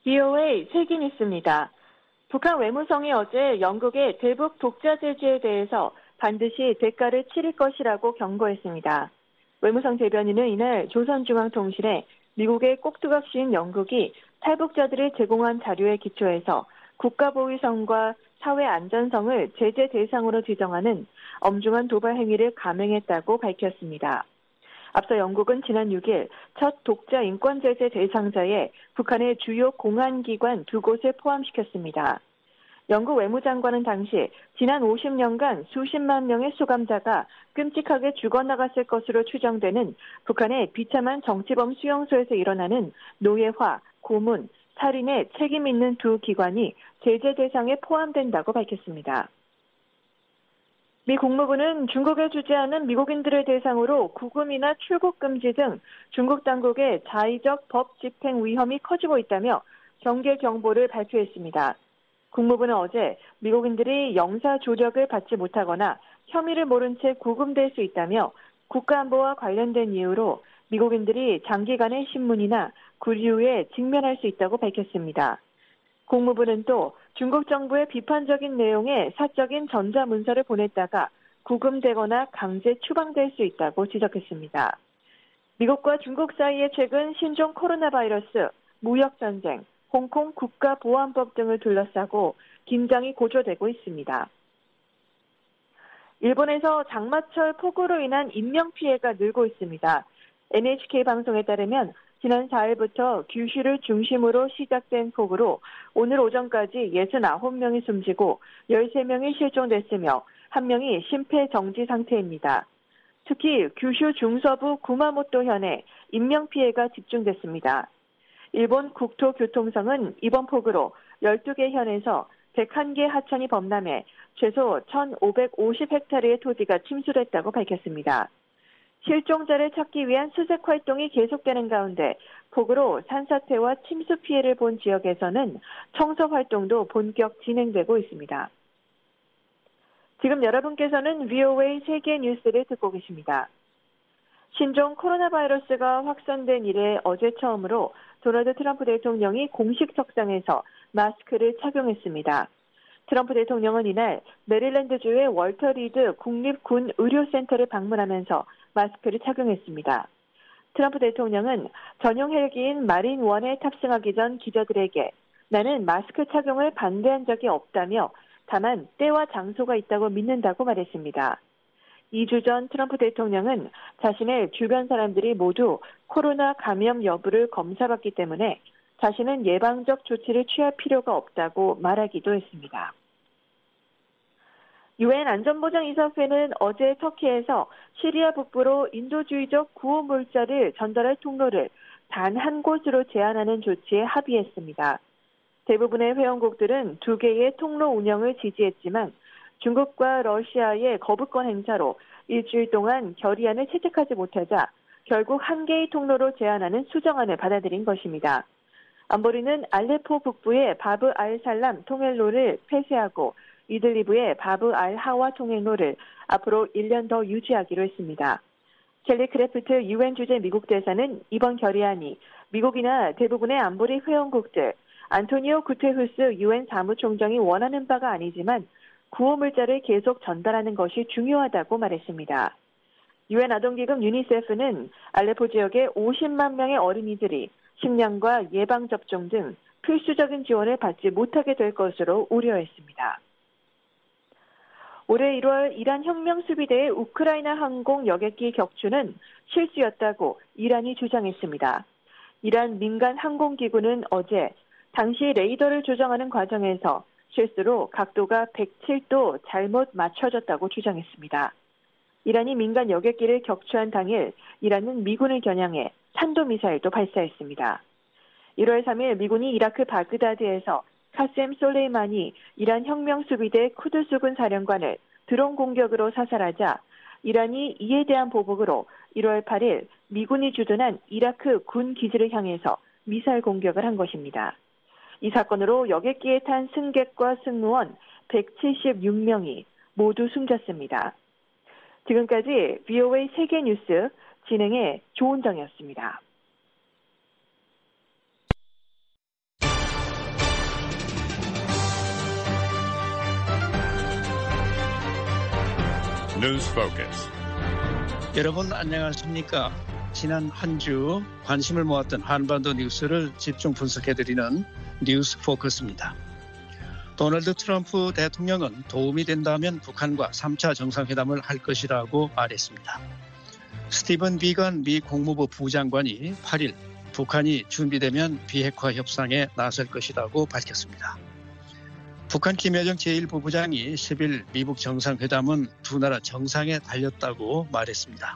VOA 세계뉴스입니다. 북한 외무성이 어제 영국의 대북 독자 제재에 대해서 반드시 대가를 치를 것이라고 경고했습니다. 외무성 대변인은 이날 조선중앙통신에 미국의 꼭두각시인 영국이 탈북자들을 제공한 자료에 기초해서 국가보위성과 사회 안전성을 제재 대상으로 지정하는 엄중한 도발 행위를 감행했다고 밝혔습니다. 앞서 영국은 지난 6일 첫 독자 인권 제재 대상자에 북한의 주요 공안기관 2곳을 포함시켰습니다. 영국 외무장관은 당시 지난 50년간 수십만 명의 수감자가 끔찍하게 죽어나갔을 것으로 추정되는 북한의 비참한 정치범 수용소에서 일어나는 노예화, 고문, 살인의 책임 있는 두 기관이 제재 대상에 포함된다고 밝혔습니다. 미 국무부는 중국에 주재하는 미국인들을 대상으로 구금이나 출국 금지 등 중국 당국의 자의적 법 집행 위험이 커지고 있다며 경계 경보를 발표했습니다. 국무부는 어제 미국인들이 영사 조력을 받지 못하거나 혐의를 모른 채 구금될 수 있다며 국가안보와 관련된 이유로 미국인들이 장기간의 신문이나 구류에 직면할 수 있다고 밝혔습니다. 국무부는 또 중국 정부의 비판적인 내용의 사적인 전자문서를 보냈다가 구금되거나 강제 추방될 수 있다고 지적했습니다. 미국과 중국 사이에 최근 신종 코로나 바이러스, 무역전쟁, 홍콩 국가보안법 등을 둘러싸고 긴장이 고조되고 있습니다. 일본에서 장마철 폭우로 인한 인명피해가 늘고 있습니다. NHK 방송에 따르면 지난 4일부터 규슈를 중심으로 시작된 폭우로 오늘 오전까지 69명이 숨지고 13명이 실종됐으며 1명이 심폐정지 상태입니다. 특히 규슈 중서부 구마모토현에 인명피해가 집중됐습니다. 일본 국토교통성은 이번 폭우로 12개 현에서 101개 하천이 범람해 최소 1,550헥타르의 토지가 침수됐다고 밝혔습니다. 실종자를 찾기 위한 수색 활동이 계속되는 가운데 폭우로 산사태와 침수 피해를 본 지역에서는 청소 활동도 본격 진행되고 있습니다. 지금 여러분께서는 VOA 세계 뉴스를 듣고 계십니다. 신종 코로나 바이러스가 확산된 이래 어제 처음으로 도널드 트럼프 대통령이 공식 석상에서 마스크를 착용했습니다. 트럼프 대통령은 이날 메릴랜드주의 월터 리드 국립군의료센터를 방문하면서 마스크를 착용했습니다. 트럼프 대통령은 전용 헬기인 마린 1에 탑승하기 전 기자들에게 나는 마스크 착용을 반대한 적이 없다며 다만 때와 장소가 있다고 믿는다고 말했습니다. 2주 전 트럼프 대통령은 자신의 주변 사람들이 모두 코로나 감염 여부를 검사받기 때문에 자신은 예방적 조치를 취할 필요가 없다고 말하기도 했습니다. 유엔 안전보장이사회는 어제 터키에서 시리아 북부로 인도주의적 구호 물자를 전달할 통로를 단 한 곳으로 제한하는 조치에 합의했습니다. 대부분의 회원국들은 2개의 통로 운영을 지지했지만 중국과 러시아의 거부권 행사로 일주일 동안 결의안을 채택하지 못하자 결국 1개의 통로로 제한하는 수정안을 받아들인 것입니다. 안보리는 알레포 북부의 바브 알-살람 통행로를 폐쇄하고 이들리브의 바브 알-하와 통행로를 앞으로 1년 더 유지하기로 했습니다. 켈리 크래프트 유엔 주재 미국 대사는 이번 결의안이 미국이나 대부분의 안보리 회원국들, 안토니오 구테후스 유엔 사무총장이 원하는 바가 아니지만 구호 물자를 계속 전달하는 것이 중요하다고 말했습니다. 유엔 아동기금 유니세프는 알레포 지역의 50만 명의 어린이들이 식량과 예방접종 등 필수적인 지원을 받지 못하게 될 것으로 우려했습니다. 올해 1월 이란 혁명수비대의 우크라이나 항공 여객기 격추는 실수였다고 이란이 주장했습니다. 이란 민간 항공기구는 어제 당시 레이더를 조정하는 과정에서 실수로 각도가 107도 잘못 맞춰졌다고 주장했습니다. 이란이 민간 여객기를 격추한 당일 이란은 미군을 겨냥해 탄도미사일도 발사했습니다. 1월 3일 미군이 이라크 바그다드에서 카셈 솔레이마니 이란 혁명수비대 쿠드스군 사령관을 드론 공격으로 사살하자 이란이 이에 대한 보복으로 1월 8일 미군이 주둔한 이라크 군 기지를 향해서 미사일 공격을 한 것입니다. 이 사건으로 여객기에 탄 승객과 승무원 176명이 모두 숨졌습니다. 지금까지 VOA 세계뉴스 진행의 조은정이었습니다. News Focus. 여러분 안녕하십니까? 지난 한 주 관심을 모았던 한반도 뉴스를 집중 분석해드리는 뉴스 포커스입니다. 도널드 트럼프 대통령은 도움이 된다면 북한과 3차 정상회담을 할 것이라고 말했습니다. 스티븐 비건 미 국무부 부장관이 8일 북한이 준비되면 비핵화 협상에 나설 것이라고 밝혔습니다. 북한 김여정 제1부부장이 10일 미북 정상회담은 두 나라 정상에 달렸다고 말했습니다.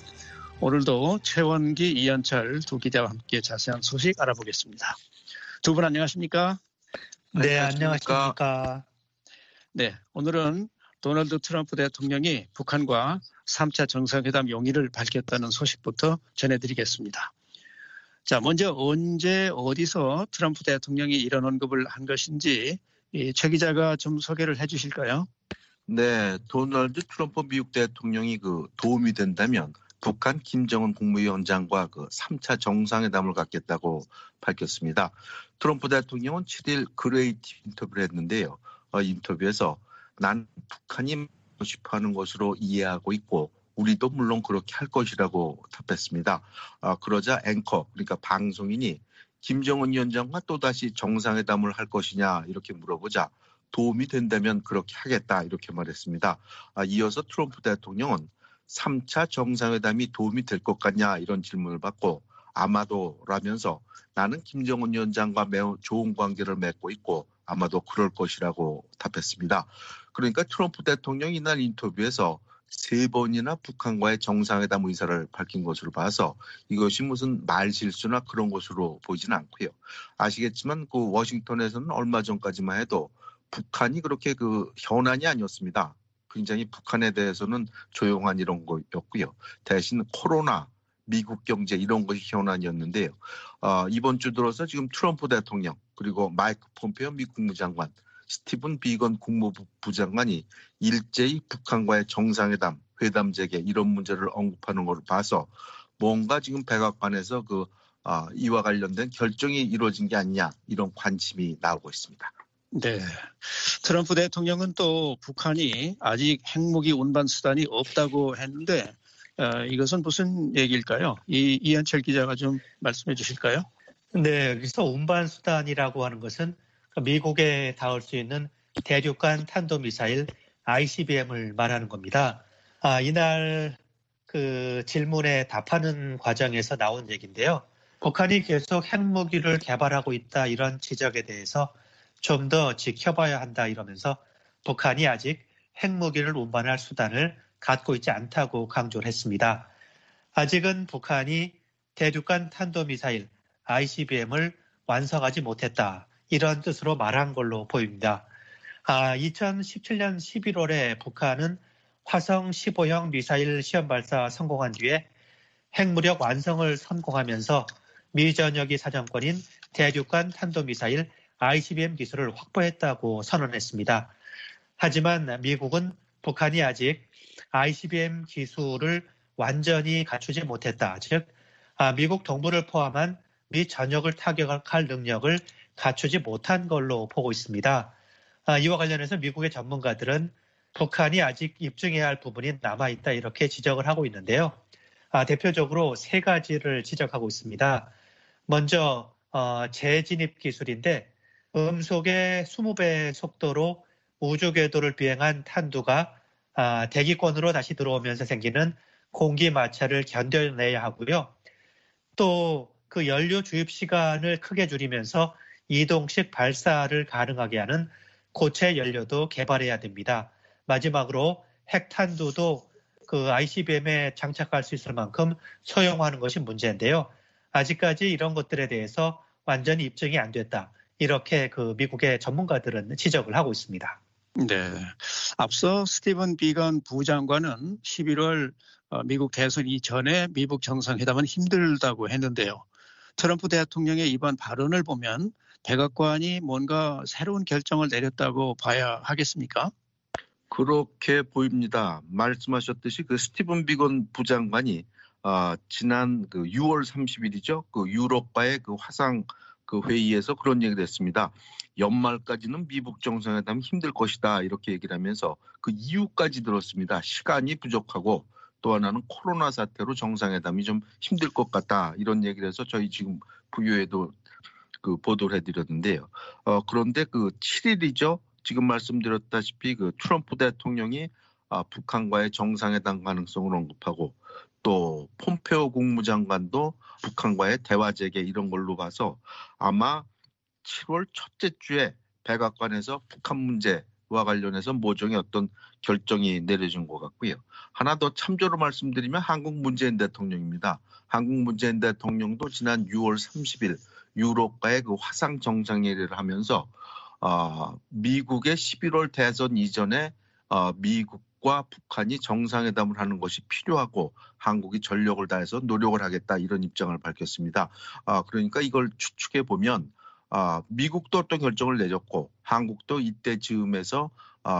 오늘도 최원기, 이현철 두 기자와 함께 자세한 소식 알아보겠습니다. 두 분 안녕하십니까? 네, 안녕하십니까? 네, 오늘은 도널드 트럼프 대통령이 북한과 3차 정상회담 용의를 밝혔다는 소식부터 전해드리겠습니다. 자, 먼저 언제 어디서 트럼프 대통령이 이런 언급을 한 것인지 최 기자가 좀 소개를 해 주실까요? 네, 도널드 트럼프 미국 대통령이 도움이 된다면 북한 김정은 국무위원장과 3차 정상회담을 갖겠다고 밝혔습니다. 트럼프 대통령은 7일 그레이트 인터뷰를 했는데요. 인터뷰에서 난 북한이 싶어하는 것으로 이해하고 있고 우리도 물론 그렇게 할 것이라고 답했습니다. 그러자 앵커, 그러니까 방송인이 김정은 위원장과 또다시 정상회담을 할 것이냐 이렇게 물어보자 도움이 된다면 그렇게 하겠다 이렇게 말했습니다. 이어서 트럼프 대통령은 3차 정상회담이 도움이 될 것 같냐 이런 질문을 받고 아마도라면서 나는 김정은 위원장과 매우 좋은 관계를 맺고 있고 아마도 그럴 것이라고 답했습니다. 그러니까 트럼프 대통령이 이날 인터뷰에서 3번이나 북한과의 정상회담 의사를 밝힌 것으로 봐서 이것이 무슨 말실수나 그런 것으로 보이지는 않고요. 아시겠지만 워싱턴에서는 얼마 전까지만 해도 북한이 그렇게 현안이 아니었습니다. 굉장히 북한에 대해서는 조용한 이런 거였고요. 대신 코로나, 미국 경제 이런 것이 현안이었는데요. 이번 주 들어서 지금 트럼프 대통령 그리고 마이크 폼페오 미 국무장관 스티븐 비건 국무부 부장관이 일제히 북한과의 정상회담, 회담 재개 이런 문제를 언급하는 걸 봐서 뭔가 지금 백악관에서 이와 관련된 결정이 이루어진 게 아니냐 이런 관심이 나오고 있습니다. 네, 트럼프 대통령은 또 북한이 아직 핵무기 운반 수단이 없다고 했는데 이것은 무슨 얘기일까요? 이현철 기자가 좀 말씀해 주실까요? 네, 여기서 운반 수단이라고 하는 것은 미국에 닿을 수 있는 대륙간 탄도미사일 ICBM을 말하는 겁니다. 이날 질문에 답하는 과정에서 나온 얘기인데요. 북한이 계속 핵무기를 개발하고 있다 이런 지적에 대해서 좀 더 지켜봐야 한다 이러면서 북한이 아직 핵무기를 운반할 수단을 갖고 있지 않다고 강조를 했습니다. 아직은 북한이 대륙간 탄도미사일 ICBM을 완성하지 못했다. 이런 뜻으로 말한 걸로 보입니다. 2017년 11월에 북한은 화성 15형 미사일 시험 발사 성공한 뒤에 핵무력 완성을 선공하면서 미 전역이 사정권인 대륙간 탄도미사일 ICBM 기술을 확보했다고 선언했습니다. 하지만 미국은 북한이 아직 ICBM 기술을 완전히 갖추지 못했다. 즉, 미국 동부를 포함한 미 전역을 타격할 능력을 갖추지 못한 걸로 보고 있습니다. 이와 관련해서 미국의 전문가들은 북한이 아직 입증해야 할 부분이 남아있다 이렇게 지적을 하고 있는데요. 대표적으로 3가지를 지적하고 있습니다. 먼저 재진입 기술인데 음속의 20배 속도로 우주 궤도를 비행한 탄두가 대기권으로 다시 들어오면서 생기는 공기 마찰을 견뎌내야 하고요. 또 그 연료 주입 시간을 크게 줄이면서 이동식 발사를 가능하게 하는 고체 연료도 개발해야 됩니다. 마지막으로 핵탄두도 ICBM에 장착할 수 있을 만큼 소형화하는 것이 문제인데요. 아직까지 이런 것들에 대해서 완전히 입증이 안 됐다. 이렇게 미국의 전문가들은 지적을 하고 있습니다. 네. 앞서 스티븐 비건 부장관은 11월 미국 대선 이전에 미북 정상회담은 힘들다고 했는데요. 트럼프 대통령의 이번 발언을 보면 백악관이 뭔가 새로운 결정을 내렸다고 봐야 하겠습니까? 그렇게 보입니다. 말씀하셨듯이 스티븐 비건 부장관이 지난 6월 30일이죠. 유럽과의 화상 회의에서 그런 얘기를 했습니다. 연말까지는 미북 정상회담이 힘들 것이다 이렇게 얘기를 하면서 그 이유까지 들었습니다. 시간이 부족하고 또 하나는 코로나 사태로 정상회담이 좀 힘들 것 같다 이런 얘기를 해서 저희 지금 부유에도 그 보도를 해드렸는데요. 그런데 그 7일이죠. 지금 말씀드렸다시피 그 트럼프 대통령이 북한과의 정상회담 가능성을 언급하고 또 폼페오 국무장관도 북한과의 대화 재개 이런 걸로 봐서 아마 7월 첫째 주에 백악관에서 북한 문제와 관련해서 모종의 어떤 결정이 내려진 것 같고요. 하나 더 참조로 말씀드리면 한국 문재인 대통령입니다. 한국 문재인 대통령도 지난 6월 30일 유럽과의 그 화상 정상회의를 하면서 미국의 11월 대선 이전에 미국과 북한이 정상회담을 하는 것이 필요하고 한국이 전력을 다해서 노력을 하겠다 이런 입장을 밝혔습니다. 그러니까 이걸 추측해 보면 미국도 어떤 결정을 내렸고 한국도 이때 즈음에서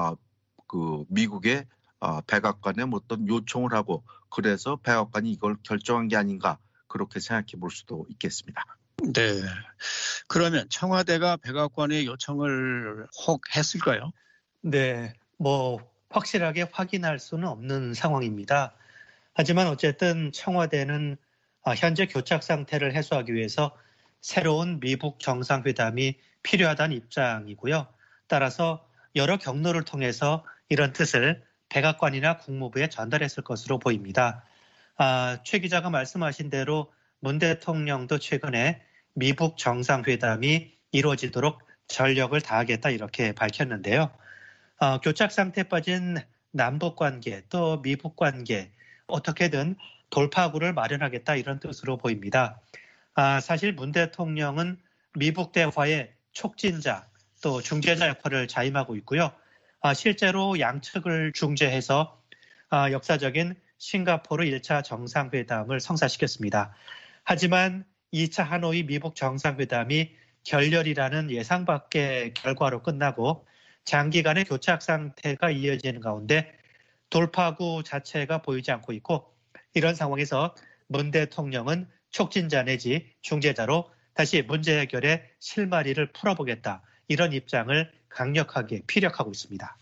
그 미국의 백악관에 어떤 요청을 하고 그래서 백악관이 이걸 결정한 게 아닌가 그렇게 생각해 볼 수도 있겠습니다. 네. 그러면 청와대가 백악관의 요청을 혹 했을까요? 네. 확실하게 확인할 수는 없는 상황입니다. 하지만 어쨌든 청와대는 현재 교착 상태를 해소하기 위해서 새로운 미북 정상회담이 필요하다는 입장이고요. 따라서 여러 경로를 통해서 이런 뜻을 백악관이나 국무부에 전달했을 것으로 보입니다. 최 기자가 말씀하신 대로 문 대통령도 최근에 미북 정상회담이 이루어지도록 전력을 다하겠다 이렇게 밝혔는데요. 교착 상태에 빠진 남북 관계 또 미북 관계 어떻게든 돌파구를 마련하겠다 이런 뜻으로 보입니다. 사실 문 대통령은 미북 대화의 촉진자 또 중재자 역할을 자임하고 있고요. 실제로 양측을 중재해서 역사적인 싱가포르 1차 정상회담을 성사시켰습니다. 하지만 2차 하노이 미북 정상회담이 결렬이라는 예상 밖의 결과로 끝나고 장기간의 교착 상태가 이어지는 가운데 돌파구 자체가 보이지 않고 있고 이런 상황에서 문 대통령은 촉진자 내지 중재자로 다시 문제 해결의 실마리를 풀어보겠다. 이런 입장을 강력하게 피력하고 있습니다.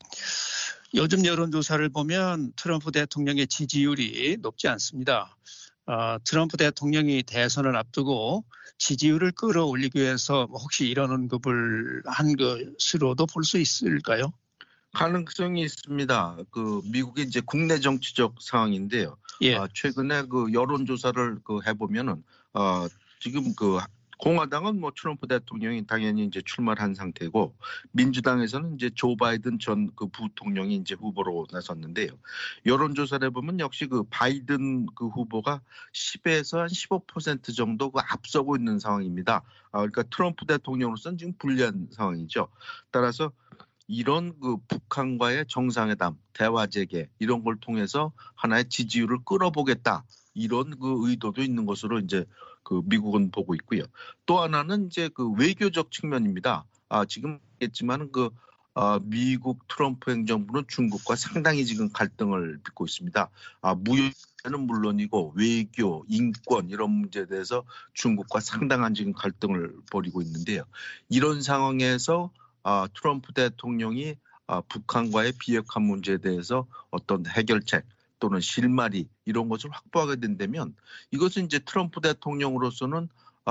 요즘 여론조사를 보면 트럼프 대통령의 지지율이 높지 않습니다. 트럼프 대통령이 대선을 앞두고 지지율을 끌어올리기 위해서 혹시 이런 언급을 한 것으로도 볼 수 있을까요? 가능성이 있습니다. 그 미국의 이제 국내 정치적 상황인데요. 예. 최근에 그 여론조사를 해보면은 지금 그 공화당은 트럼프 대통령이 당연히 이제 출마를 한 상태고 민주당에서는 이제 조 바이든 전 그 부통령이 이제 후보로 나섰는데요. 여론조사를 해보면 역시 그 바이든 그 후보가 10에서 한 15% 정도 앞서고 있는 상황입니다. 그러니까 트럼프 대통령으로서는 지금 불리한 상황이죠. 따라서 이런 그 북한과의 정상회담, 대화 재개 이런 걸 통해서 하나의 지지율을 끌어보겠다. 이런 그 의도도 있는 것으로 이제 그 미국은 보고 있고요. 또 하나는 이제 그 외교적 측면입니다. 지금 했지만 미국 트럼프 행정부는 중국과 상당히 지금 갈등을 빚고 있습니다. 무역은 물론이고 외교, 인권 이런 문제에 대해서 중국과 상당한 지금 갈등을 벌이고 있는데요. 이런 상황에서 트럼프 대통령이 북한과의 비핵화 문제에 대해서 어떤 해결책 또는 실마리 이런 것을 확보하게 된다면 이것은 이제 트럼프 대통령으로서는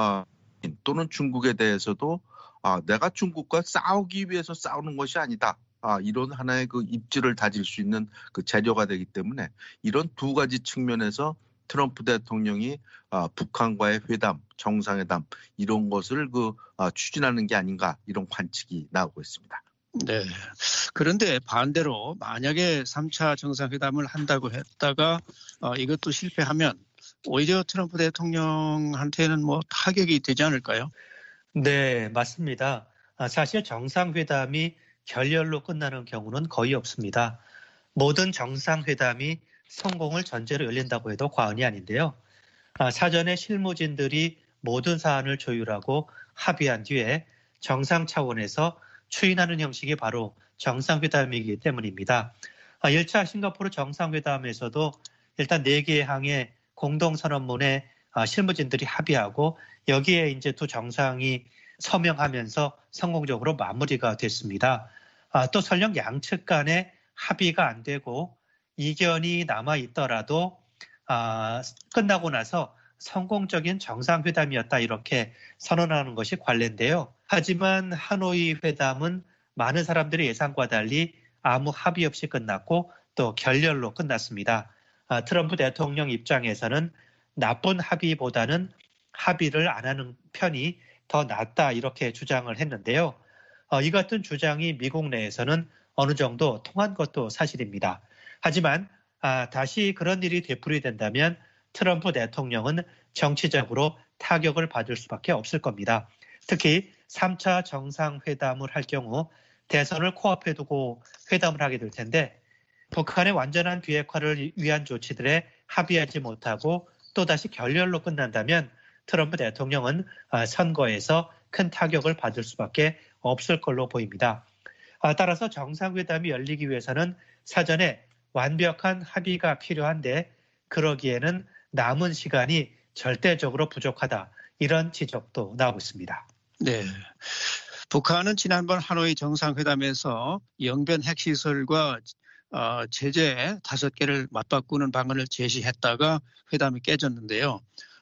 또는 중국에 대해서도 내가 중국과 싸우기 위해서 싸우는 것이 아니다. 이런 하나의 그 입지를 다질 수 있는 그 재료가 되기 때문에 이런 두 가지 측면에서 트럼프 대통령이 북한과의 회담, 정상회담 이런 것을 추진하는 게 아닌가 이런 관측이 나오고 있습니다. 네. 그런데 반대로 만약에 3차 정상회담을 한다고 했다가 이것도 실패하면 오히려 트럼프 대통령한테는 타격이 되지 않을까요? 네, 맞습니다. 사실 정상회담이 결렬로 끝나는 경우는 거의 없습니다. 모든 정상회담이 성공을 전제로 열린다고 해도 과언이 아닌데요. 사전에 실무진들이 모든 사안을 조율하고 합의한 뒤에 정상 차원에서 추인하는 형식이 바로 정상회담이기 때문입니다. 1차 싱가포르 정상회담에서도 일단 4개의 항의 공동선언문에 실무진들이 합의하고 여기에 이제 두 정상이 서명하면서 성공적으로 마무리가 됐습니다. 또 설령 양측 간에 합의가 안 되고 이견이 남아있더라도 끝나고 나서 성공적인 정상회담이었다 이렇게 선언하는 것이 관례인데요. 하지만 하노이 회담은 많은 사람들의 예상과 달리 아무 합의 없이 끝났고 또 결렬로 끝났습니다. 트럼프 대통령 입장에서는 나쁜 합의보다는 합의를 안 하는 편이 더 낫다 이렇게 주장을 했는데요. 이 같은 주장이 미국 내에서는 어느 정도 통한 것도 사실입니다. 하지만 다시 그런 일이 되풀이된다면 트럼프 대통령은 정치적으로 타격을 받을 수밖에 없을 겁니다. 특히 3차 정상회담을 할 경우 대선을 코앞에 두고 회담을 하게 될 텐데 북한의 완전한 비핵화를 위한 조치들에 합의하지 못하고 또다시 결렬로 끝난다면 트럼프 대통령은 선거에서 큰 타격을 받을 수밖에 없을 걸로 보입니다. 따라서 정상회담이 열리기 위해서는 사전에 완벽한 합의가 필요한데 그러기에는 남은 시간이 절대적으로 부족하다. 이런 지적도 나오고 있습니다. 네. 북한은 지난번 하노이 정상회담에서 영변 핵시설과 제재 5개를 맞바꾸는 방안을 제시했다가 회담이 깨졌는데요.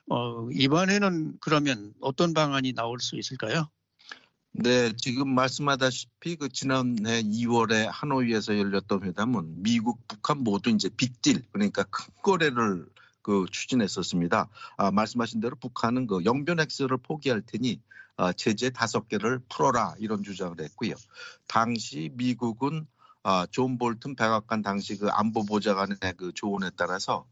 이번에는 그러면 어떤 방안이 나올 수 있을까요? 네, 지금 말씀하다시피 지난해 2월에 하노이에서 열렸던 회담은 미국, 북한 모두 이제 빅딜, 그러니까 큰 거래를 추진했었습니다. 말씀하신 대로 북한은 영변 핵시설을 포기할 테니 제재 5개를 풀어라 이런 주장을 했고요. 당시 미국은 존 볼튼 백악관 당시 안보보좌관의 조언에 따라서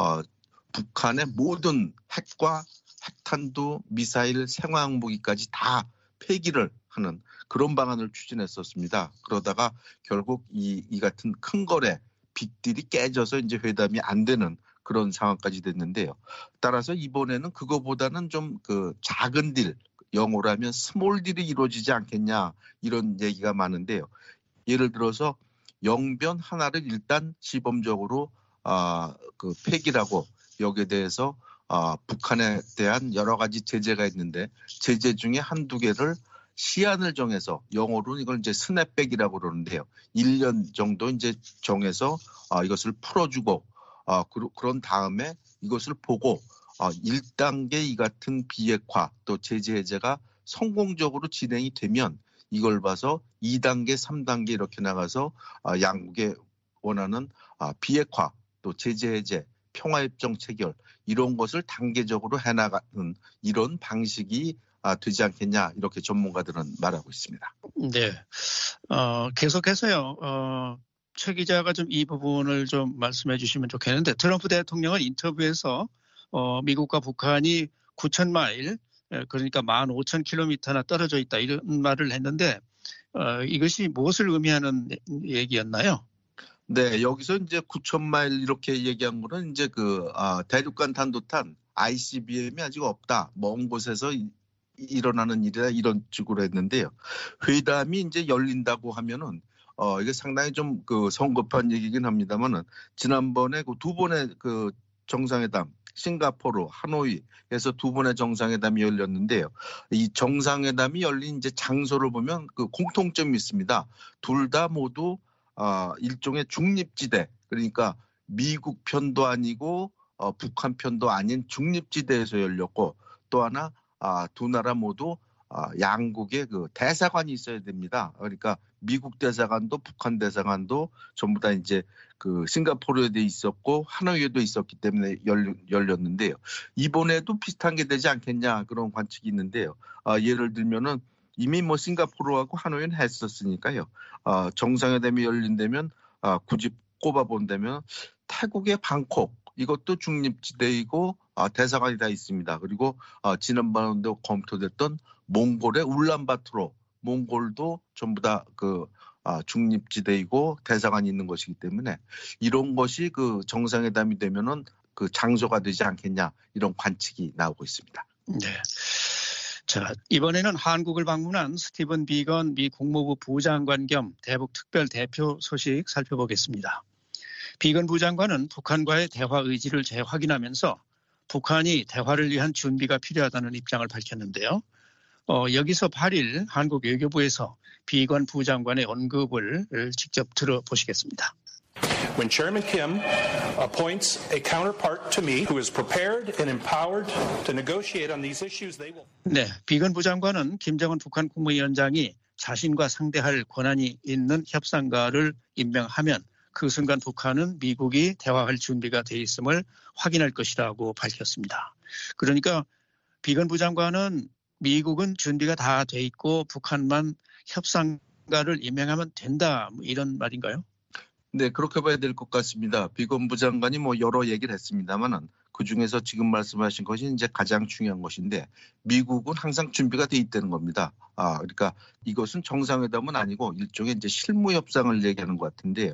북한의 모든 핵과 핵탄두, 미사일, 생화학무기까지 다 폐기를 하는 그런 방안을 추진했었습니다. 그러다가 결국 이 같은 큰 거래 빅딜이 깨져서 이제 회담이 안 되는 그런 상황까지 됐는데요. 따라서 이번에는 그거보다는 좀 작은 딜, 영어로 하면 스몰 딜이 이루어지지 않겠냐 이런 얘기가 많은데요. 예를 들어서 영변 하나를 일단 시범적으로 폐기를 하고 여기에 대해서 북한에 대한 여러 가지 제재가 있는데 제재 중에 한두 개를 시한을 정해서 영어로는 이걸 이제 스냅백이라고 그러는데요. 1년 정도 이제 정해서 이것을 풀어주고 그런 다음에 이것을 보고 1단계 이 같은 비핵화 또 제재 해제가 성공적으로 진행이 되면 이걸 봐서 2단계, 3단계 이렇게 나가서 양국의 원하는 비핵화 또 제재 해제, 평화협정 체결 이런 것을 단계적으로 해나가는 이런 방식이 되지 않겠냐 이렇게 전문가들은 말하고 있습니다. 네, 계속해서요. 최 기자가 좀 이 부분을 좀 말씀해 주시면 좋겠는데 트럼프 대통령은 인터뷰에서 미국과 북한이 9,000마일 그러니까 15,000km나 떨어져 있다 이런 말을 했는데 이것이 무엇을 의미하는 얘기였나요? 네, 여기서 이제 9,000마일 이렇게 얘기한 거는 이제 대륙간 탄도탄 ICBM이 아직 없다. 먼 곳에서 일어나는 일이다 이런 식으로 했는데요. 회담이 이제 열린다고 하면은 이게 상당히 좀 성급한 얘기긴 합니다만은 지난번에 2번의 정상회담 싱가포르, 하노이에서 2번의 정상회담이 열렸는데요. 이 정상회담이 열린 이제 장소를 보면 공통점이 있습니다. 둘 다 모두 일종의 중립지대, 그러니까 미국 편도 아니고 북한 편도 아닌 중립지대에서 열렸고 또 하나 두 나라 모두 양국의 대사관이 있어야 됩니다. 그러니까 미국 대사관도 북한 대사관도 전부 다 이제 싱가포르에도 있었고 하노이에도 있었기 때문에 열렸는데요. 이번에도 비슷한 게 되지 않겠냐 그런 관측이 있는데요. 예를 들면은 이미 싱가포르하고 하노이는 했었으니까요. 정상회담이 열린다면 굳이 꼽아본다면 태국의 방콕 이것도 중립지대이고 대사관이 다 있습니다. 그리고 지난번에도 검토됐던 몽골의 울란바토르 몽골도 전부 다 중립지대이고 대사관이 있는 것이기 때문에 이런 것이 정상회담이 되면은 장소가 되지 않겠냐 이런 관측이 나오고 있습니다. 네. 자, 이번에는 한국을 방문한 스티븐 비건 미 국무부 부장관 겸 대북 특별 대표 소식 살펴보겠습니다. 비건 부장관은 북한과의 대화 의지를 재확인하면서 북한이 대화를 위한 준비가 필요하다는 입장을 밝혔는데요. 여기서 8일 한국 외교부에서 비건 부장관의 언급을 직접 들어보시겠습니다. When Chairman Kim appoints a counterpart to me who is prepared and empowered to negotiate on these issues, they will. 네, 비건 부장관은 김정은 북한 국무위원장이 자신과 상대할 권한이 있는 협상가를 임명하면 그 순간 북한은 미국이 대화할 준비가 돼 있음을 확인할 것이라고 밝혔습니다. 그러니까 비건 부장관은 미국은 준비가 다 돼 있고 북한만 협상가를 임명하면 된다, 이런 말인가요? 네, 그렇게 봐야 될 것 같습니다. 비건 부장관이 여러 얘기를 했습니다만은 그 중에서 지금 말씀하신 것이 이제 가장 중요한 것인데 미국은 항상 준비가 돼 있다는 겁니다. 그러니까 이것은 정상회담은 아니고 일종의 이제 실무 협상을 얘기하는 것 같은데요.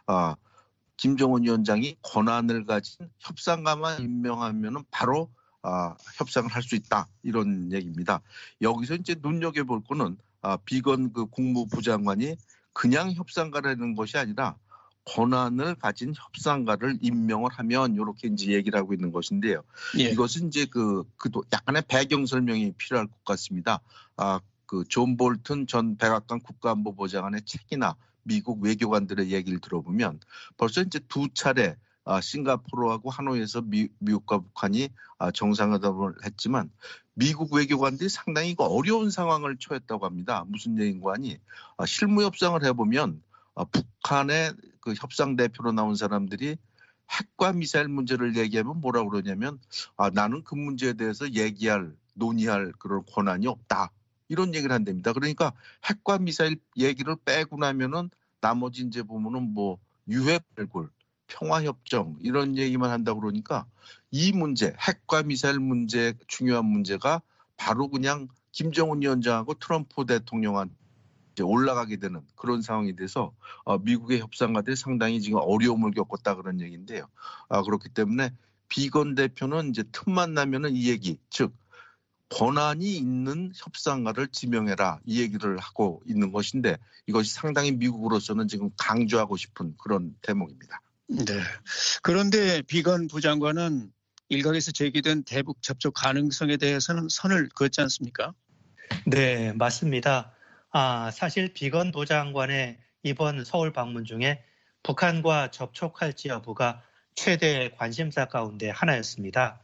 김정은 위원장이 권한을 가진 협상가만 임명하면은 바로 협상을 할 수 있다, 이런 얘기입니다. 여기서 이제 눈여겨볼 거는 비건 그 국무부장관이 그냥 협상가라는 것이 아니라 권한을 가진 협상가를 임명을 하면 이렇게 이제 얘기를 하고 있는 것인데요. 예. 이것은 이제 그도 약간의 배경 설명이 필요할 것 같습니다. 그 존 볼튼 전 백악관 국가안보보좌관의 책이나 미국 외교관들의 얘기를 들어보면 벌써 이제 두 차례 싱가포르하고 하노이에서 미국과 북한이 정상회담을 했지만 미국 외교관들이 상당히 어려운 상황을 처했다고 합니다. 무슨 얘기인가 하니 실무 협상을 해보면 북한의 그 협상 대표로 나온 사람들이 핵과 미사일 문제를 얘기하면 뭐라고 그러냐면 나는 그 문제에 대해서 논의할 그런 권한이 없다, 이런 얘기를 한답니다. 그러니까 핵과 미사일 얘기를 빼고 나면은 나머지 이제 보면은 유해 발굴, 평화협정 이런 얘기만 한다고 그러니까 이 문제, 핵과 미사일 문제, 중요한 문제가 바로 그냥 김정은 위원장하고 트럼프 대통령한테 올라가게 되는 그런 상황이 돼서 미국의 협상가들이 상당히 지금 어려움을 겪었다, 그런 얘기인데요. 그렇기 때문에 비건 대표는 이제 틈만 나면은 이 얘기, 즉 권한이 있는 협상가를 지명해라, 이 얘기를 하고 있는 것인데 이것이 상당히 미국으로서는 지금 강조하고 싶은 그런 대목입니다. 네. 그런데 비건 부장관은 일각에서 제기된 대북 접촉 가능성에 대해서는 선을 그었지 않습니까? 네, 맞습니다. 사실 비건 부장관의 이번 서울 방문 중에 북한과 접촉할지 여부가 최대 관심사 가운데 하나였습니다.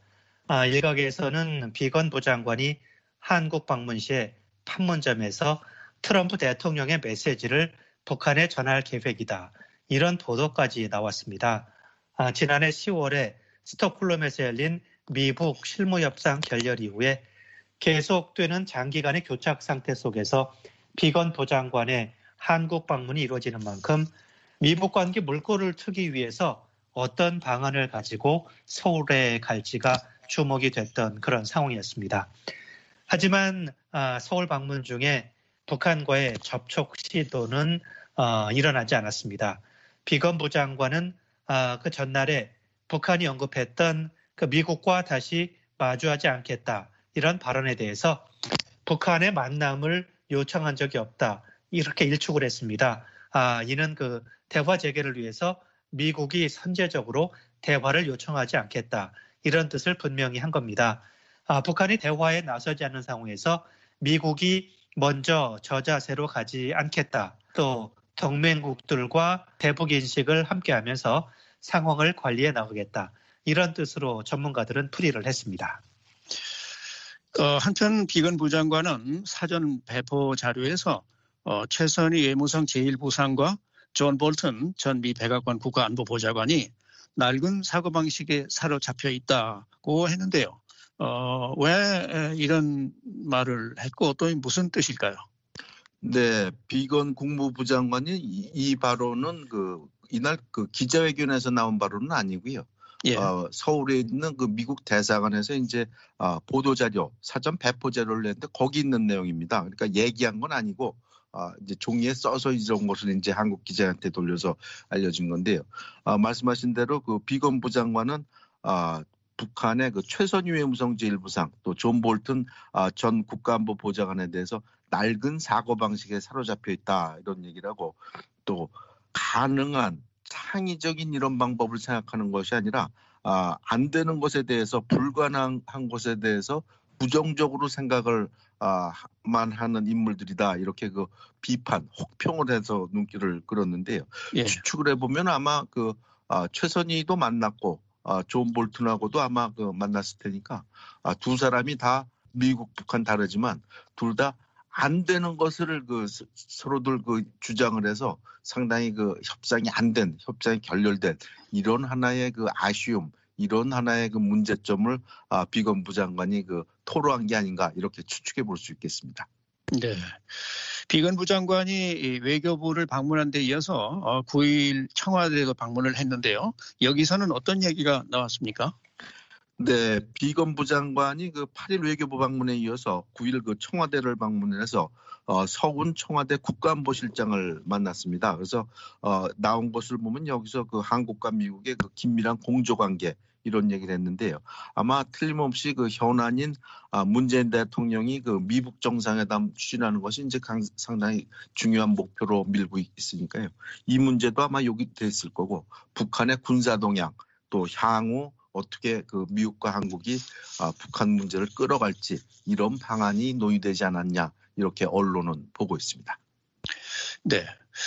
일각에서는 비건 부장관이 한국 방문 시에 판문점에서 트럼프 대통령의 메시지를 북한에 전할 계획이다, 이런 보도까지 나왔습니다. 지난해 10월에 스톡홀름에서 열린 미북 실무협상 결렬 이후에 계속되는 장기간의 교착 상태 속에서 비건 부장관의 한국 방문이 이루어지는 만큼 미북 관계 물꼬를 트기 위해서 어떤 방안을 가지고 서울에 갈지가 주목이 됐던 그런 상황이었습니다. 하지만 서울 방문 중에 북한과의 접촉 시도는 일어나지 않았습니다. 비건 부장관은 그 전날에 북한이 언급했던 그 미국과 다시 마주하지 않겠다, 이런 발언에 대해서 북한의 만남을 요청한 적이 없다, 이렇게 일축을 했습니다. 이는 그 대화 재개를 위해서 미국이 선제적으로 대화를 요청하지 않겠다, 이런 뜻을 분명히 한 겁니다. 북한이 대화에 나서지 않는 상황에서 미국이 먼저 저자세로 가지 않겠다, 또 동맹국들과 대북 인식을 함께하면서 상황을 관리해 나가겠다, 이런 뜻으로 전문가들은 풀이를 했습니다. 한편 비건 부장관은 사전 배포 자료에서 최선희 외무성 제1부상과 존 볼튼 전 미 백악관 국가안보보좌관이 낡은 사고방식에 사로잡혀 있다고 했는데요. 왜 이런 말을 했고 또 무슨 뜻일까요? 네, 비건 국무부장관이 이 발언은 이날 기자회견에서 나온 발언은 아니고요. 예. 서울에 있는 그 미국 대사관에서 이제 보도자료, 사전 배포 자료를 냈는데 거기 있는 내용입니다. 그러니까 얘기한 건 아니고 이제 종이에 써서 이런 것을 이제 한국 기자한테 돌려서 알려진 건데요. 말씀하신 대로 그 비건 부장관은 북한의 그 최선희 외무성 제1부상, 또 존 볼튼 전 국가안보보좌관에 대해서 낡은 사고방식에 사로잡혀 있다, 이런 얘기를 하고, 또 가능한 창의적인 이런 방법을 생각하는 것이 아니라 안 되는 것에 대해서, 불가능한 것에 대해서 부정적으로 생각을 만 하는 인물들이다 이렇게 그 비판, 혹평을 해서 눈길을 끌었는데요. 예. 추측을 해보면 아마 그 최선희도 만났고 존 볼튼하고도 아마 그 만났을 테니까 두 사람이 다 미국, 북한 다르지만 둘 다 안 되는 것을 그 서로들 그 주장을 해서 상당히 그 협상이 결렬된 이런 하나의 그 아쉬움, 이런 하나의 그 문제점을 비건 부장관이 그 토로한 게 아닌가 이렇게 추측해 볼 수 있겠습니다. 네. 비건 부장관이 외교부를 방문한 데 이어서 9일 청와대도 방문을 했는데요. 여기서는 어떤 얘기가 나왔습니까? 네, 비건 부장관이 그 8일 외교부 방문에 이어서 9일 그 청와대를 방문해서 서훈 청와대 국가안보실장을 만났습니다. 그래서 나온 것을 보면 여기서 그 한국과 미국의 그 긴밀한 공조관계 이런 얘기를 했는데요. 아마 틀림없이 그 현안인 문재인 대통령이 그 미국 정상회담 추진하는 것이 이제 상당히 중요한 목표로 밀고 있으니까요. 이 문제도 아마 요기됐을 거고 북한의 군사 동향 또 향후 어떻게 그 미국과 한국이 북한 문제를 끌어갈지 이런 방안이 논의되지 않았냐 이렇게 언론은 보고 있습니다. 네.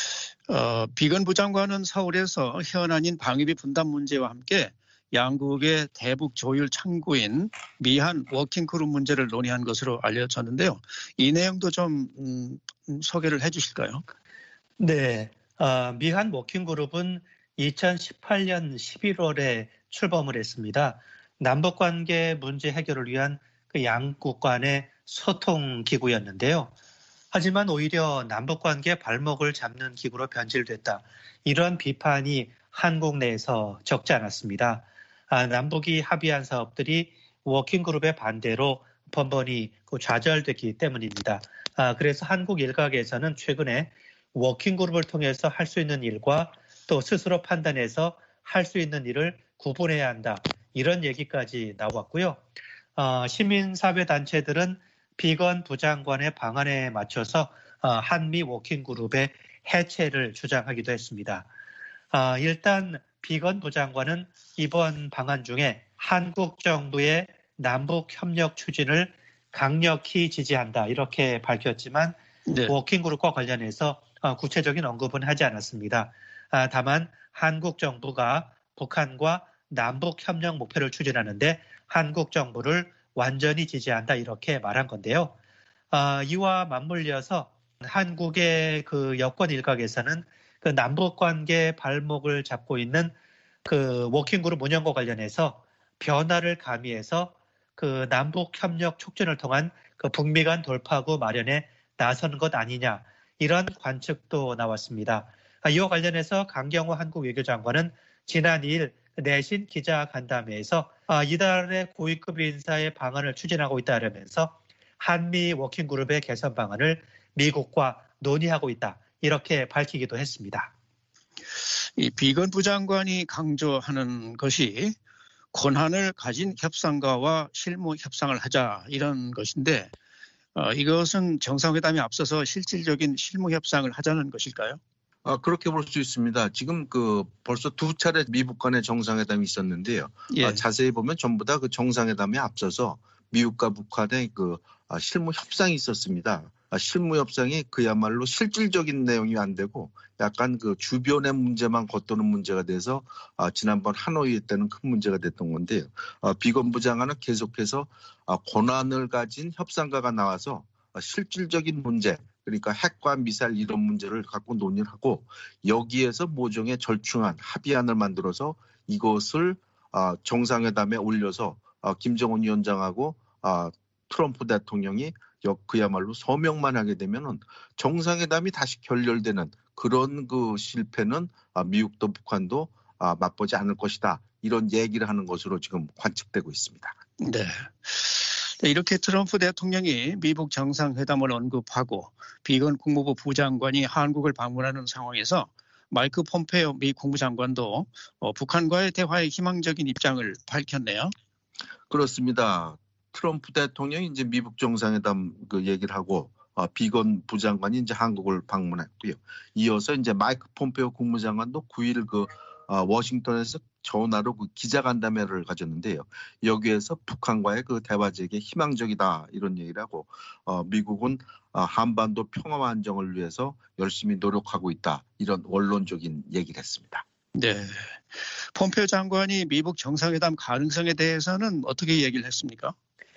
비건 부장관은 서울에서 현안인 방위비 분담 문제와 함께 양국의 대북 조율 창구인 미한 워킹그룹 문제를 논의한 것으로 알려졌는데요. 이 내용도 좀 소개를 해 주실까요? 네. 미한 워킹그룹은 2018년 11월에 출범을 했습니다. 남북관계 문제 해결을 위한 그 양국 간의 소통 기구였는데요. 하지만 오히려 남북관계 발목을 잡는 기구로 변질됐다. 이런 비판이 한국 내에서 적지 않았습니다. 남북이 합의한 사업들이 워킹그룹의 반대로 번번이 좌절됐기 때문입니다. 그래서 한국 일각에서는 최근에 워킹그룹을 통해서 할 수 있는 일과 또 스스로 판단해서 할 수 있는 일을 구분해야 한다. 이런 얘기까지 나왔고요. 시민사회단체들은 비건 부장관의 방안에 맞춰서 한미 워킹그룹의 해체를 주장하기도 했습니다. 일단 비건 부장관은 이번 방안 중에 한국 정부의 남북 협력 추진을 강력히 지지한다 이렇게 밝혔지만 네. 워킹그룹과 관련해서 구체적인 언급은 하지 않았습니다. 다만 한국 정부가 북한과 남북 협력 목표를 추진하는데 한국 정부를 완전히 지지한다 이렇게 말한 건데요. 이와 맞물려서 한국의 그 여권 일각에서는 그 남북 관계 발목을 잡고 있는 그 워킹그룹 운영과 관련해서 변화를 가미해서 그 남북 협력 촉진을 통한 그 북미 간 돌파구 마련에 나서는 것 아니냐 이런 관측도 나왔습니다. 이와 관련해서 강경호 한국 외교장관은 지난 2일 내신 기자간담회에서 이달의 고위급 인사의 방안을 추진하고 있다면서 한미 워킹그룹의 개선 방안을 미국과 논의하고 있다 이렇게 밝히기도 했습니다. 이 비건 부장관이 강조하는 것이 권한을 가진 협상가와 실무 협상을 하자 이런 것인데 이것은 정상회담에 앞서서 실질적인 실무 협상을 하자는 것일까요? 그렇게 볼 수 있습니다. 지금 벌써 두 차례 미국 간의 정상회담이 있었는데요. 예. 자세히 보면 전부 다 그 정상회담에 앞서서 미국과 북한의 그 실무 협상이 있었습니다. 실무 협상이 그야말로 실질적인 내용이 안 되고 약간 그 주변의 문제만 겉도는 문제가 돼서 지난번 하노이 때는 큰 문제가 됐던 건데요. 비건 부장관은 계속해서 권한을 가진 협상가가 나와서 실질적인 문제 그러니까 핵과 미사일 이런 문제를 갖고 논의를 하고 여기에서 모종의 절충안 합의안을 만들어서 이것을 정상회담에 올려서 김정은 위원장하고 트럼프 대통령이 그야말로 서명만 하게 되면은 정상회담이 다시 결렬되는 그런 그 실패는 미국도 북한도 맛보지 않을 것이다. 이런 얘기를 하는 것으로 지금 관측되고 있습니다. 네. 이렇게 트럼프 대통령이 미국 정상회담을 언급하고 비건 국무부 부장관이 한국을 방문하는 상황에서 마이크 폼페이오 미 국무장관도 북한과의 대화에 희망적인 입장을 밝혔네요. 그렇습니다. 트럼프 대통령이 이제 미국 정상회담 그 얘기를 하고 비건 부장관이 이제 한국을 방문했고요. 이어서 이제 마이크 폼페이오 국무장관도 9일 그 워싱턴에서 전화로 그 기자간담회를 가졌는데요. 여기에서 북한과의 그 대화 재개 희망적이다 이런 얘기를 하고 미국은 한반도 평화와 안정을 위해서 열심히 노력하고 있다 이런 원론적인 얘기를 했습니다. 네. 폼페이오 장관이 미국 정상회담 가능성에 대해서는 어떻게 얘기를 했습니까?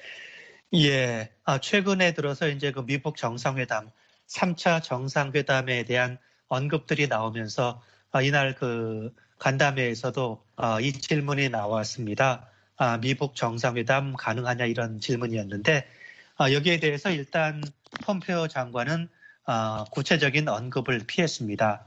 예, 최근에 들어서 이제 그 미국 정상회담, 3차 정상회담에 대한 언급들이 나오면서 이날 그 간담회에서도 이 질문이 나왔습니다. 미국 정상회담 가능하냐 이런 질문이었는데 여기에 대해서 일단 폼페이오 장관은 구체적인 언급을 피했습니다.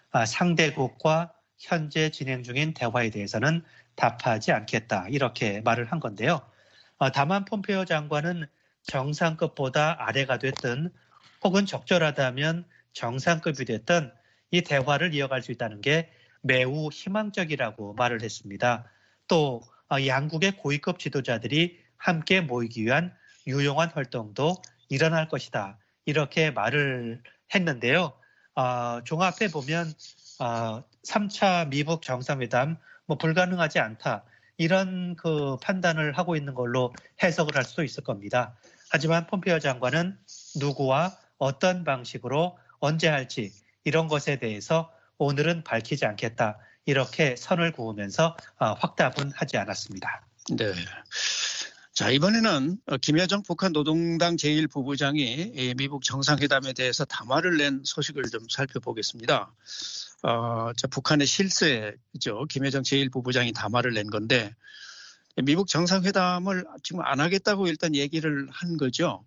상대국과 현재 진행 중인 대화에 대해서는 답하지 않겠다 이렇게 말을 한 건데요. 다만 폼페이오 장관은 정상급보다 아래가 됐든 혹은 적절하다면 정상급이 됐든 이 대화를 이어갈 수 있다는 게 매우 희망적이라고 말을 했습니다. 또 양국의 고위급 지도자들이 함께 모이기 위한 유용한 활동도 일어날 것이다. 이렇게 말을 했는데요. 종합해 보면 3차 미국 정상회담 불가능하지 않다. 이런 그 판단을 하고 있는 걸로 해석을 할 수도 있을 겁니다. 하지만 폼페이오 장관은 누구와 어떤 방식으로 언제 할지 이런 것에 대해서 오늘은 밝히지 않겠다. 이렇게 선을 그으면서 확답은 하지 않았습니다. 네. 자, 이번에는 김여정 북한 노동당 제1부부장이 미국 정상회담에 대해서 담화를 낸 소식을 좀 살펴보겠습니다. 북한의 실세죠. 김여정 제1부부장이 담화를 낸 건데 미국 정상회담을 지금 안 하겠다고 일단 얘기를 한 거죠.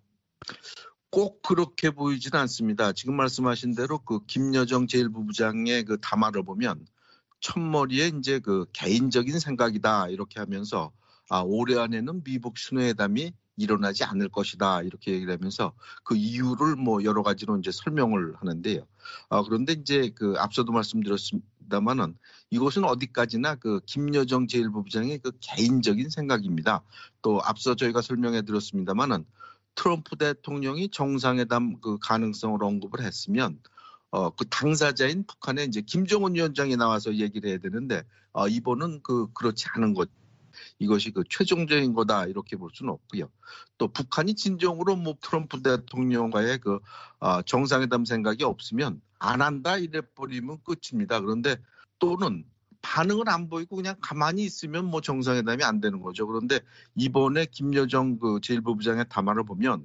꼭 그렇게 보이지는 않습니다. 지금 말씀하신 대로 그 김여정 제1부부장의 그 담화를 보면 첫머리에 이제 그 개인적인 생각이다 이렇게 하면서 올해 안에는 미국 신회회담이 일어나지 않을 것이다 이렇게 얘기를 하면서 그 이유를 여러 가지로 이제 설명을 하는데요. 그런데 이제 그 앞서도 말씀드렸습니다만은 이것은 어디까지나 그 김여정 제1부부장의 그 개인적인 생각입니다. 또 앞서 저희가 설명해 드렸습니다만은 트럼프 대통령이 정상회담 그 가능성을 언급을 했으면 그 당사자인 북한의 이제 김정은 위원장이 나와서 얘기를 해야 되는데 이번은 그렇지 않은 것. 이것이 그 최종적인 거다 이렇게 볼 수는 없고요. 또 북한이 진정으로 트럼프 대통령과의 그 정상회담 생각이 없으면 안 한다 이래 버리면 끝입니다. 그런데 또는 반응을 안 보이고 그냥 가만히 있으면 정상회담이 안 되는 거죠. 그런데 이번에 김여정 그 제1부부장의 담화를 보면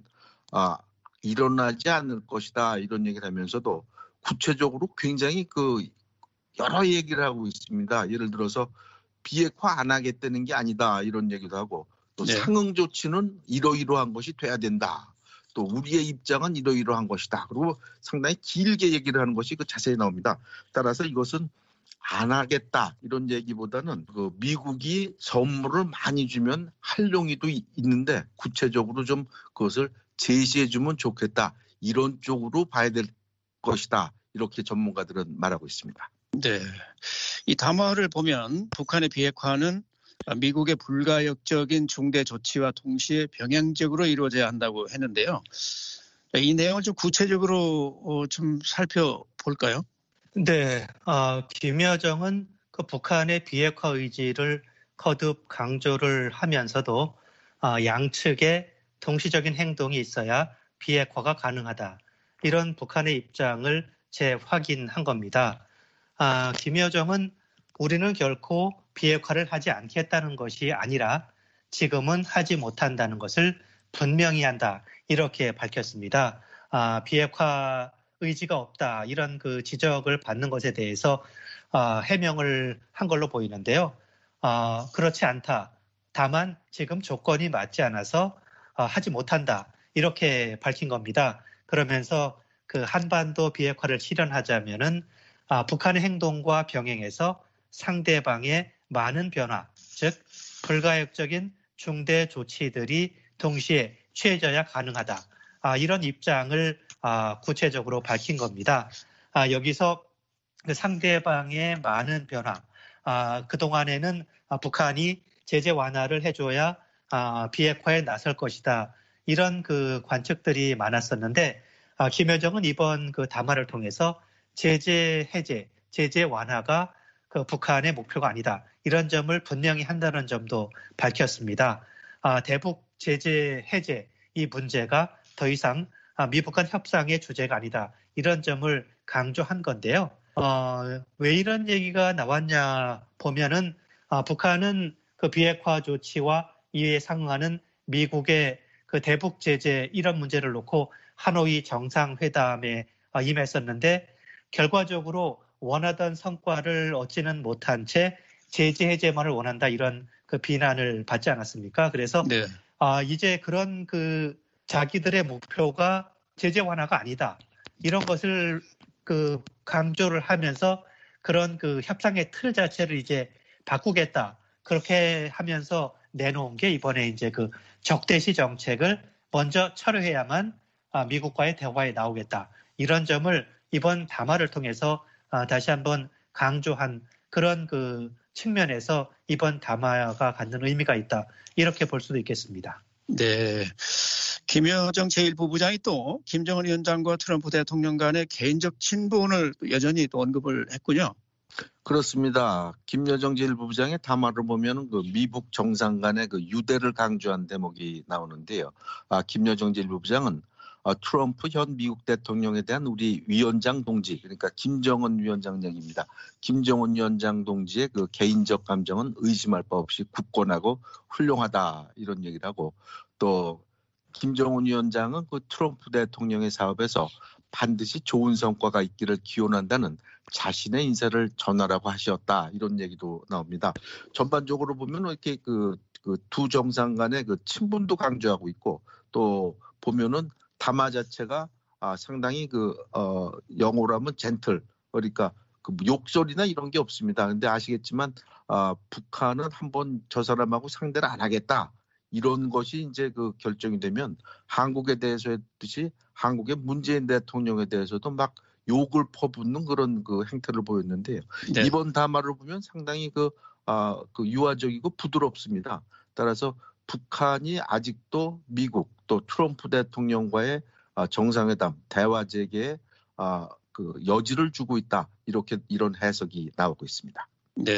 일어나지 않을 것이다 이런 얘기를 하면서도 구체적으로 굉장히 그 여러 얘기를 하고 있습니다. 예를 들어서 비핵화 안 하겠다는 게 아니다 이런 얘기도 하고 또 상응 조치는 이러이러한 것이 돼야 된다. 또 우리의 입장은 이러이러한 것이다. 그리고 상당히 길게 얘기를 하는 것이 자세히 나옵니다. 따라서 이것은 안 하겠다 이런 얘기보다는 그 미국이 선물을 많이 주면 할 용의도 있는데 구체적으로 좀 그것을 제시해 주면 좋겠다. 이런 쪽으로 봐야 될 것이다. 이렇게 전문가들은 말하고 있습니다. 네. 이 담화를 보면 북한의 비핵화는 미국의 불가역적인 중대 조치와 동시에 병행적으로 이루어져야 한다고 했는데요. 이 내용을 좀 구체적으로 좀 살펴볼까요? 네. 김여정은 그 북한의 비핵화 의지를 거듭 강조를 하면서도 양측의 동시적인 행동이 있어야 비핵화가 가능하다. 이런 북한의 입장을 재확인한 겁니다. 김여정은 우리는 결코 비핵화를 하지 않겠다는 것이 아니라 지금은 하지 못한다는 것을 분명히 한다. 이렇게 밝혔습니다. 비핵화 의지가 없다. 이런 그 지적을 받는 것에 대해서 해명을 한 걸로 보이는데요. 그렇지 않다. 다만 지금 조건이 맞지 않아서 하지 못한다. 이렇게 밝힌 겁니다. 그러면서 그 한반도 비핵화를 실현하자면은 북한의 행동과 병행해서 상대방의 많은 변화, 즉 불가역적인 중대 조치들이 동시에 취해져야 가능하다. 이런 입장을 구체적으로 밝힌 겁니다. 여기서 그 상대방의 많은 변화, 그동안에는 북한이 제재 완화를 해줘야 비핵화에 나설 것이다. 이런 그 관측들이 많았었는데 김여정은 이번 그 담화를 통해서 제재 해제, 제재 완화가 그 북한의 목표가 아니다. 이런 점을 분명히 한다는 점도 밝혔습니다. 대북 제재 해제 이 문제가 더 이상 미북 간 협상의 주제가 아니다. 이런 점을 강조한 건데요. 왜 이런 얘기가 나왔냐 보면은 북한은 그 비핵화 조치와 이에 상응하는 미국의 그 대북 제재 이런 문제를 놓고 하노이 정상회담에 임했었는데 결과적으로 원하던 성과를 얻지는 못한 채 제재 해제만을 원한다 이런 그 비난을 받지 않았습니까? 그래서 네. 이제 그런 그 자기들의 목표가 제재 완화가 아니다. 이런 것을 그 강조를 하면서 그런 그 협상의 틀 자체를 이제 바꾸겠다. 그렇게 하면서 내놓은 게 이번에 이제 그 적대시 정책을 먼저 철회해야만 미국과의 대화에 나오겠다. 이런 점을 이번 담화를 통해서 다시 한번 강조한 그런 그 측면에서 이번 담화가 갖는 의미가 있다. 이렇게 볼 수도 있겠습니다. 네. 김여정 제1부부장이 또 김정은 위원장과 트럼프 대통령 간의 개인적 친분을 여전히 또 언급을 했군요. 그렇습니다. 김여정 제1부부장의 담화를 보면 그 미북 정상 간의 그 유대를 강조한 대목이 나오는데요. 김여정 제1부부장은 트럼프 현 미국 대통령에 대한 우리 위원장 동지, 그러니까 김정은 위원장 얘기입니다. 김정은 위원장 동지의 그 개인적 감정은 의심할 바 없이 굳건하고 훌륭하다 이런 얘기를 하고, 또 김정은 위원장은 그 트럼프 대통령의 사업에서 반드시 좋은 성과가 있기를 기원한다는 자신의 인사를 전하라고 하셨다 이런 얘기도 나옵니다. 전반적으로 보면 이렇게 그 두 정상 간의 그 친분도 강조하고 있고, 또 보면은 담화 자체가 상당히 영어로 하면 젠틀, 그러니까 그 욕설이나 이런 게 없습니다. 근데 아시겠지만 북한은 한번 저 사람하고 상대를 안 하겠다. 이런 것이 이제 그 결정이 되면 한국에 대해서 했듯이 한국의 문재인 대통령에 대해서도 막 욕을 퍼붓는 그런 그 행태를 보였는데요. 네. 이번 담화를 보면 상당히 그 유화적이고 부드럽습니다. 따라서 북한이 아직도 미국 또 트럼프 대통령과의 정상회담 대화 재개에 그 여지를 주고 있다. 이런 해석이 나오고 있습니다. 네.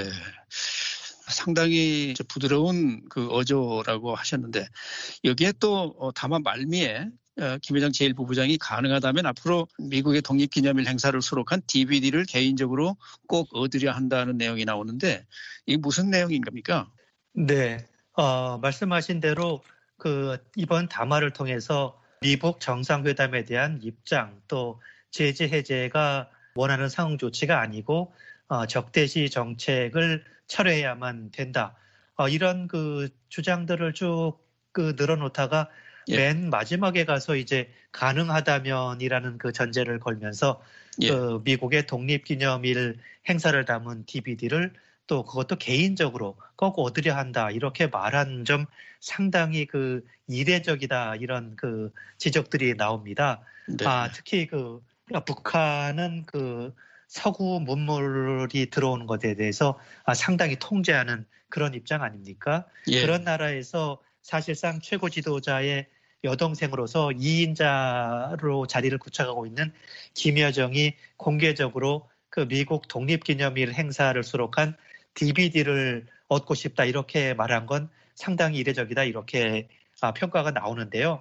상당히 부드러운 그 어조라고 하셨는데 여기에 또 담화 말미에 김여정 제1부부장이 가능하다면 앞으로 미국의 독립기념일 행사를 수록한 DVD를 개인적으로 꼭 얻으려 한다는 내용이 나오는데 이게 무슨 내용인 겁니까? 네, 말씀하신 대로 그 이번 담화를 통해서 미국 정상회담에 대한 입장 또 제재 해제가 원하는 상응 조치가 아니고 적대시 정책을 철회해야만 된다. 이런 그 주장들을 쭉 늘어놓다가 맨 마지막에 가서 이제 가능하다면이라는 그 전제를 걸면서 그 미국의 독립기념일 행사를 담은 DVD를 또 그것도 개인적으로 꼭 얻으려 한다 이렇게 말한 점 상당히 그 이례적이다 이런 그 지적들이 나옵니다. 네. 특히 그 북한은 그 서구 문물이 들어오는 것에 대해서 상당히 통제하는 그런 입장 아닙니까? 그런 나라에서 사실상 최고 지도자의 여동생으로서 2인자로 자리를 굳혀가고 있는 김여정이 공개적으로 그 미국 독립기념일 행사를 수록한 DVD를 얻고 싶다 이렇게 말한 건 상당히 이례적이다 이렇게 평가가 나오는데요.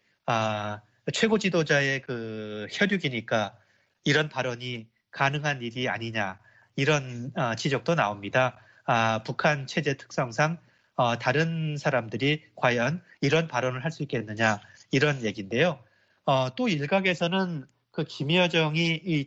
최고 지도자의 그 혈육이니까 이런 발언이 가능한 일이 아니냐 이런 지적도 나옵니다. 북한 체제 특성상 다른 사람들이 과연 이런 발언을 할 수 있겠느냐 이런 얘기인데요. 또 일각에서는 그 김여정이 이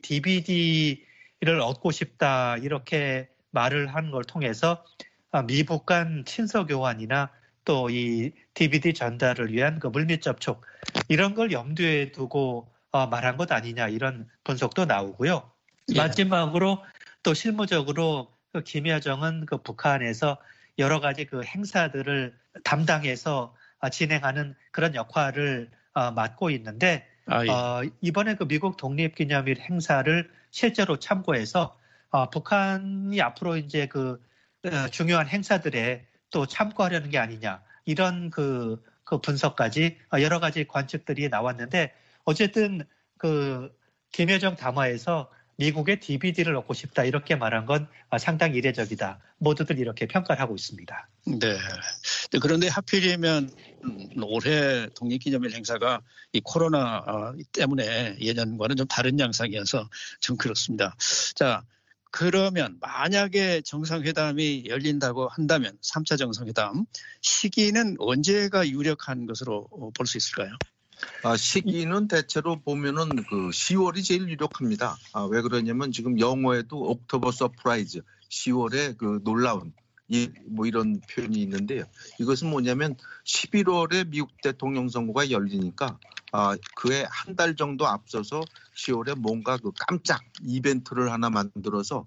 DVD를 얻고 싶다 이렇게 말을 한 걸 통해서 미북 간 친서 교환이나 또 이 DVD 전달을 위한 그 물밑 접촉 이런 걸 염두에 두고 말한 것 아니냐 이런 분석도 나오고요. 마지막으로 또 실무적으로 그 김여정은 그 북한에서 여러 가지 그 행사들을 담당해서 진행하는 그런 역할을 맡고 있는데 이번에 그 미국 독립기념일 행사를 실제로 참고해서 북한이 앞으로 이제 그 중요한 행사들에 또 참고하려는 게 아니냐 이런 그 분석까지 여러 가지 관측들이 나왔는데 어쨌든 그 김여정 담화에서 미국에 DVD를 얻고 싶다 이렇게 말한 건 상당히 이례적이다. 모두들 이렇게 평가를 하고 있습니다. 네. 그런데 하필이면 올해 독립기념일 행사가 이 코로나 때문에 예년과는 좀 다른 양상이어서 좀 그렇습니다. 자, 그러면 만약에 정상회담이 열린다고 한다면 3차 정상회담 시기는 언제가 유력한 것으로 볼 수 있을까요? 시기는 대체로 보면은 10월이 제일 유력합니다. 왜 그러냐면 지금 영어에도 옥토버 서프라이즈, 10월에 놀라운 이런 표현이 있는데요. 이것은 뭐냐면 11월에 미국 대통령 선거가 열리니까 그에 한 달 정도 앞서서 10월에 뭔가 깜짝 이벤트를 하나 만들어서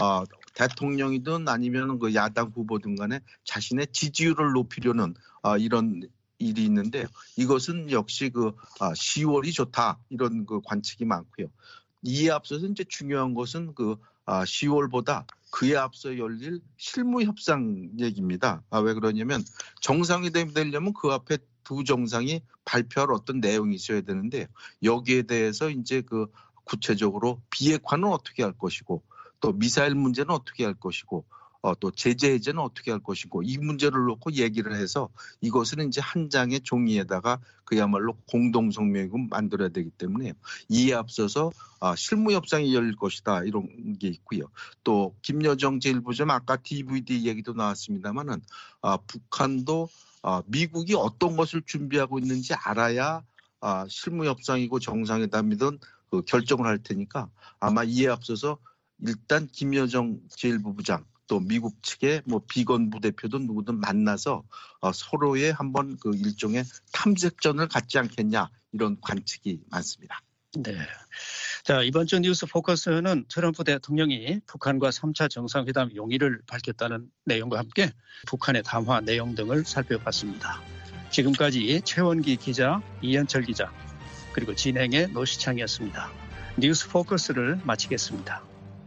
대통령이든 아니면 야당 후보든 간에 자신의 지지율을 높이려는 이런 일이 있는데 이것은 역시 10월이 좋다 이런 관측이 많고요. 이에 앞서서 이제 중요한 것은 10월보다 그에 앞서 열릴 실무 협상 얘기입니다. 왜 그러냐면 정상회담이 되려면 그 앞에 두 정상이 발표할 어떤 내용이 있어야 되는데 여기에 대해서 이제 구체적으로 비핵화는 어떻게 할 것이고 또 미사일 문제는 어떻게 할 것이고 또 제재 해제는 어떻게 할 것이고 이 문제를 놓고 얘기를 해서 이것은 이제 한 장의 종이에다가 그야말로 공동성명을 만들어야 되기 때문에 이에 앞서서 실무 협상이 열릴 것이다 이런 게 있고요. 또 김여정 제1부장 아까 DVD 얘기도 나왔습니다만은 북한도 미국이 어떤 것을 준비하고 있는지 알아야 실무 협상이고 정상회담이든 결정을 할 테니까 아마 이에 앞서서 일단 김여정 제1부부장 또 미국 측의 비건 부대표든 누구든 만나서 서로의 한번 일종의 탐색전을 갖지 않겠냐 이런 관측이 많습니다. 네. 자, 이번 주 뉴스 포커스는 트럼프 대통령이 북한과 3차 정상회담 용의를 밝혔다는 내용과 함께 북한의 담화 내용 등을 살펴봤습니다. 지금까지 최원기 기자, 이현철 기자, 그리고 진행의 노시창이었습니다. 뉴스 포커스를 마치겠습니다.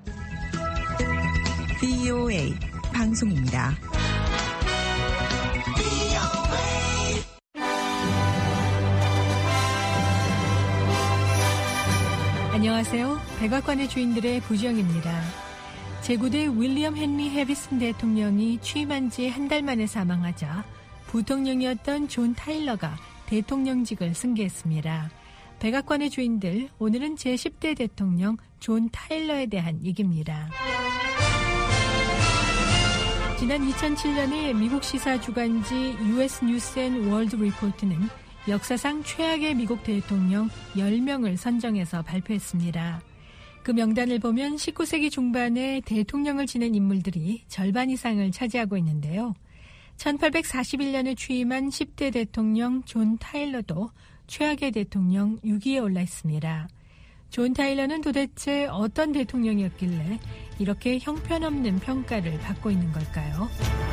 VOA 방송입니다. 안녕하세요. 백악관의 주인들의 부정입니다. 제9대 윌리엄 헨리 해리슨 대통령이 취임한 지 한 달 만에 사망하자 부통령이었던 존 타일러가 대통령직을 승계했습니다. 백악관의 주인들, 오늘은 제10대 대통령 존 타일러에 대한 얘기입니다. 지난 2007년에 미국 시사 주간지 US 뉴스 앤 월드 리포트는 역사상 최악의 미국 대통령 10명을 선정해서 발표했습니다. 그 명단을 보면 19세기 중반에 대통령을 지낸 인물들이 절반 이상을 차지하고 있는데요. 1841년에 취임한 10대 대통령 존 타일러도 최악의 대통령 6위에 올라 있습니다. 존 타일러는 도대체 어떤 대통령이었길래 이렇게 형편없는 평가를 받고 있는 걸까요?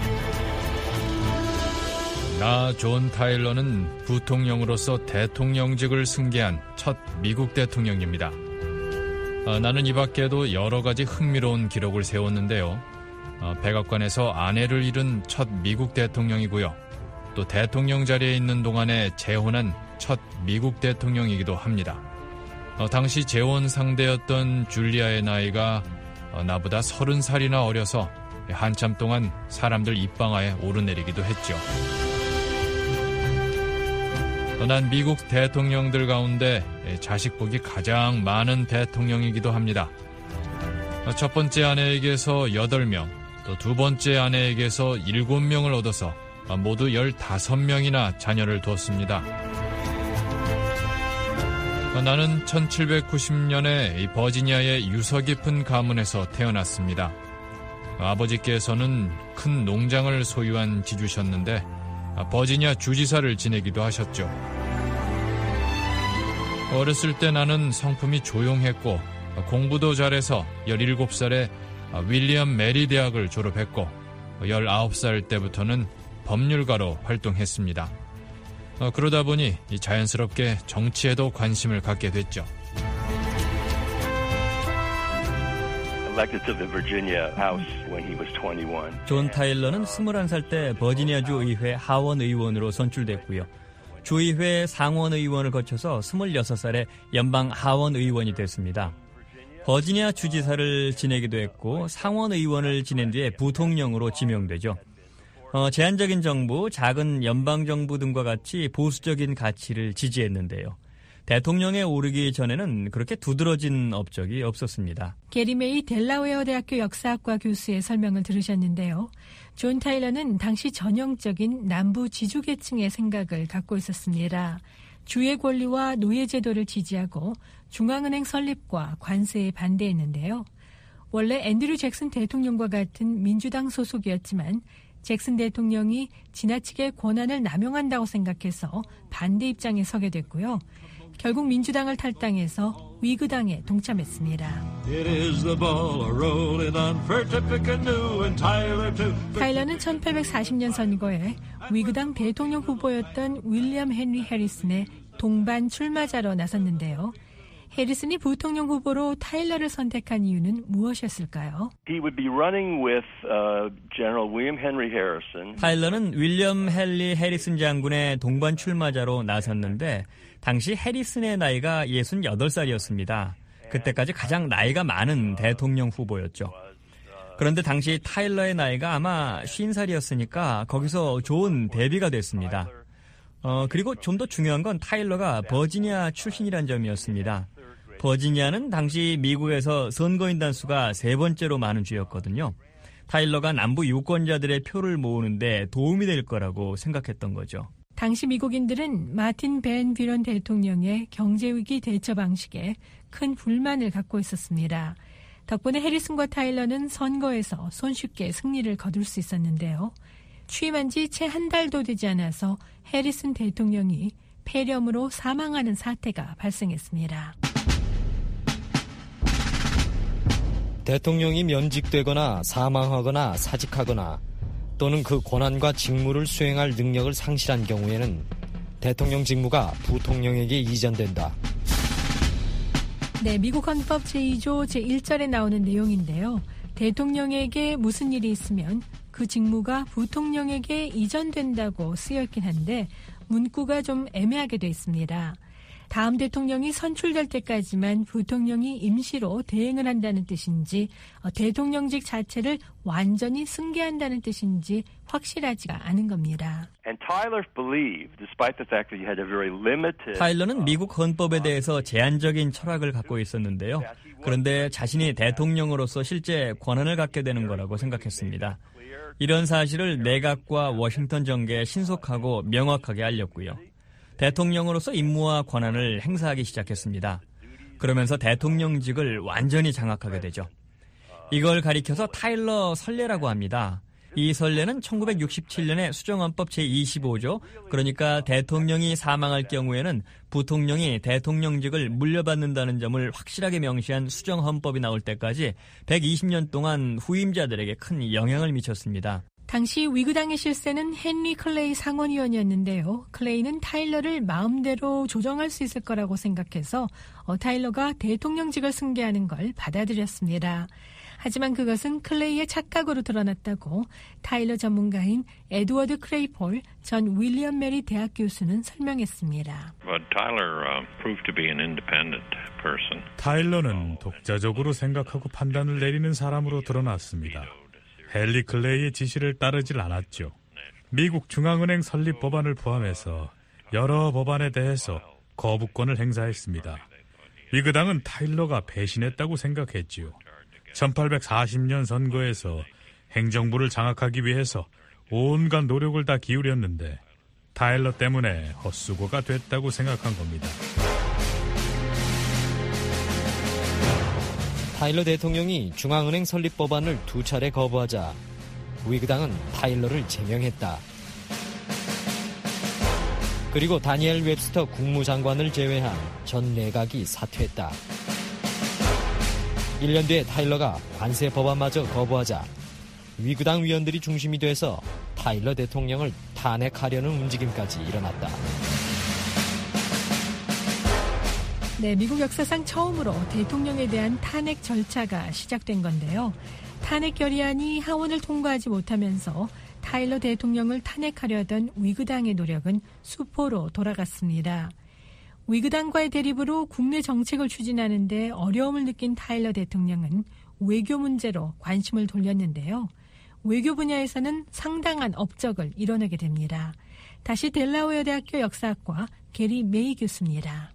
나 존 타일러는 부통령으로서 대통령직을 승계한 첫 미국 대통령입니다. 나는 이 밖에도 여러 가지 흥미로운 기록을 세웠는데요. 백악관에서 아내를 잃은 첫 미국 대통령이고요. 또 대통령 자리에 있는 동안에 재혼한 첫 미국 대통령이기도 합니다. 당시 재혼 상대였던 줄리아의 나이가 나보다 30살이나 어려서 한참 동안 사람들 입방아에 오르내리기도 했죠. 난 미국 대통령들 가운데 자식복이 가장 많은 대통령이기도 합니다. 첫 번째 아내에게서 8명, 또 두 번째 아내에게서 7명을 얻어서 모두 15명이나 자녀를 뒀습니다. 나는 1790년에 버지니아의 유서 깊은 가문에서 태어났습니다. 아버지께서는 큰 농장을 소유한 지주셨는데 버지니아 주지사를 지내기도 하셨죠. 어렸을 때 나는 성품이 조용했고 공부도 잘해서 17살에 윌리엄 메리 대학을 졸업했고 19살 때부터는 법률가로 활동했습니다. 그러다 보니 자연스럽게 정치에도 관심을 갖게 됐죠. 존 타일러는 21살 때 버지니아주 의회 하원 의원으로 선출됐고요. 주의회 상원 의원을 거쳐서 26살에 연방 하원 의원이 됐습니다. 버지니아 주지사를 지내기도 했고 상원 의원을 지낸 뒤에 부통령으로 지명되죠. 제한적인 정부, 작은 연방정부 등과 같이 보수적인 가치를 지지했는데요. 대통령에 오르기 전에는 그렇게 두드러진 업적이 없었습니다. 게리 메이 델라웨어 대학교 역사학과 교수의 설명을 들으셨는데요. 존 타일러는 당시 전형적인 남부 지주계층의 생각을 갖고 있었습니다. 주의 권리와 노예 제도를 지지하고 중앙은행 설립과 관세에 반대했는데요. 원래 앤드류 잭슨 대통령과 같은 민주당 소속이었지만 잭슨 대통령이 지나치게 권한을 남용한다고 생각해서 반대 입장에 서게 됐고요. 결국 민주당을 탈당해서 위그당에 동참했습니다. 타일러는 1840년 선거에 위그당 대통령 후보였던 윌리엄 헨리 해리슨의 동반 출마자로 나섰는데요. 해리슨이 부통령 후보로 타일러를 선택한 이유는 무엇이었을까요? 타일러는 윌리엄 헨리 해리슨 장군의 동반 출마자로 나섰는데 당시 해리슨의 나이가 68살이었습니다. 그때까지 가장 나이가 많은 대통령 후보였죠. 그런데 당시 타일러의 나이가 아마 50살이었으니까 거기서 좋은 대비가 됐습니다. 그리고 좀 더 중요한 건 타일러가 버지니아 출신이란 점이었습니다. 버지니아는 당시 미국에서 선거인단 수가 3번째로 많은 주였거든요. 타일러가 남부 유권자들의 표를 모으는데 도움이 될 거라고 생각했던 거죠. 당시 미국인들은 마틴 벤 뷰런 대통령의 경제위기 대처 방식에 큰 불만을 갖고 있었습니다. 덕분에 해리슨과 타일러는 선거에서 손쉽게 승리를 거둘 수 있었는데요. 취임한 지 채 한 달도 되지 않아서 해리슨 대통령이 폐렴으로 사망하는 사태가 발생했습니다. 대통령이 면직되거나 사망하거나 사직하거나 또는 그 권한과 직무를 수행할 능력을 상실한 경우에는 대통령 직무가 부통령에게 이전된다. 네, 미국 헌법 제2조 제1절에 나오는 내용인데요. 대통령에게 무슨 일이 있으면 그 직무가 부통령에게 이전된다고 쓰여있긴 한데 문구가 좀 애매하게 돼 있습니다. 다음 대통령이 선출될 때까지만 부통령이 임시로 대행을 한다는 뜻인지 대통령직 자체를 완전히 승계한다는 뜻인지 확실하지가 않은 겁니다. 타일러는 미국 헌법에 대해서 제한적인 철학을 갖고 있었는데요. 그런데 자신이 대통령으로서 실제 권한을 갖게 되는 거라고 생각했습니다. 이런 사실을 내각과 워싱턴 정계에 신속하고 명확하게 알렸고요. 대통령으로서 임무와 권한을 행사하기 시작했습니다. 그러면서 대통령직을 완전히 장악하게 되죠. 이걸 가리켜서 타일러 선례라고 합니다. 이 선례는 1967년에 수정헌법 제25조, 그러니까 대통령이 사망할 경우에는 부통령이 대통령직을 물려받는다는 점을 확실하게 명시한 수정헌법이 나올 때까지 120년 동안 후임자들에게 큰 영향을 미쳤습니다. 당시 위그당의 실세는 헨리 클레이 상원의원이었는데요. 클레이는 타일러를 마음대로 조정할 수 있을 거라고 생각해서 타일러가 대통령직을 승계하는 걸 받아들였습니다. 하지만 그것은 클레이의 착각으로 드러났다고 타일러 전문가인 에드워드 크레이폴 전 윌리엄 메리 대학 교수는 설명했습니다. 타일러는 독자적으로 생각하고 판단을 내리는 사람으로 드러났습니다. 헨리 클레이의 지시를 따르질 않았죠. 미국 중앙은행 설립 법안을 포함해서 여러 법안에 대해서 거부권을 행사했습니다. 위그당은 타일러가 배신했다고 생각했지요. 1840년 선거에서 행정부를 장악하기 위해서 온갖 노력을 다 기울였는데 타일러 때문에 헛수고가 됐다고 생각한 겁니다. 타일러 대통령이 중앙은행 설립 법안을 2차례 거부하자 위그당은 타일러를 제명했다. 그리고 다니엘 웹스터 국무장관을 제외한 전 내각이 사퇴했다. 1년 뒤에 타일러가 관세 법안마저 거부하자 위그당 위원들이 중심이 돼서 타일러 대통령을 탄핵하려는 움직임까지 일어났다. 네, 미국 역사상 처음으로 대통령에 대한 탄핵 절차가 시작된 건데요. 탄핵 결의안이 하원을 통과하지 못하면서 타일러 대통령을 탄핵하려던 위그당의 노력은 수포로 돌아갔습니다. 위그당과의 대립으로 국내 정책을 추진하는 데 어려움을 느낀 타일러 대통령은 외교 문제로 관심을 돌렸는데요. 외교 분야에서는 상당한 업적을 이뤄내게 됩니다. 다시 델라웨어 대학교 역사학과 게리 메이 교수입니다.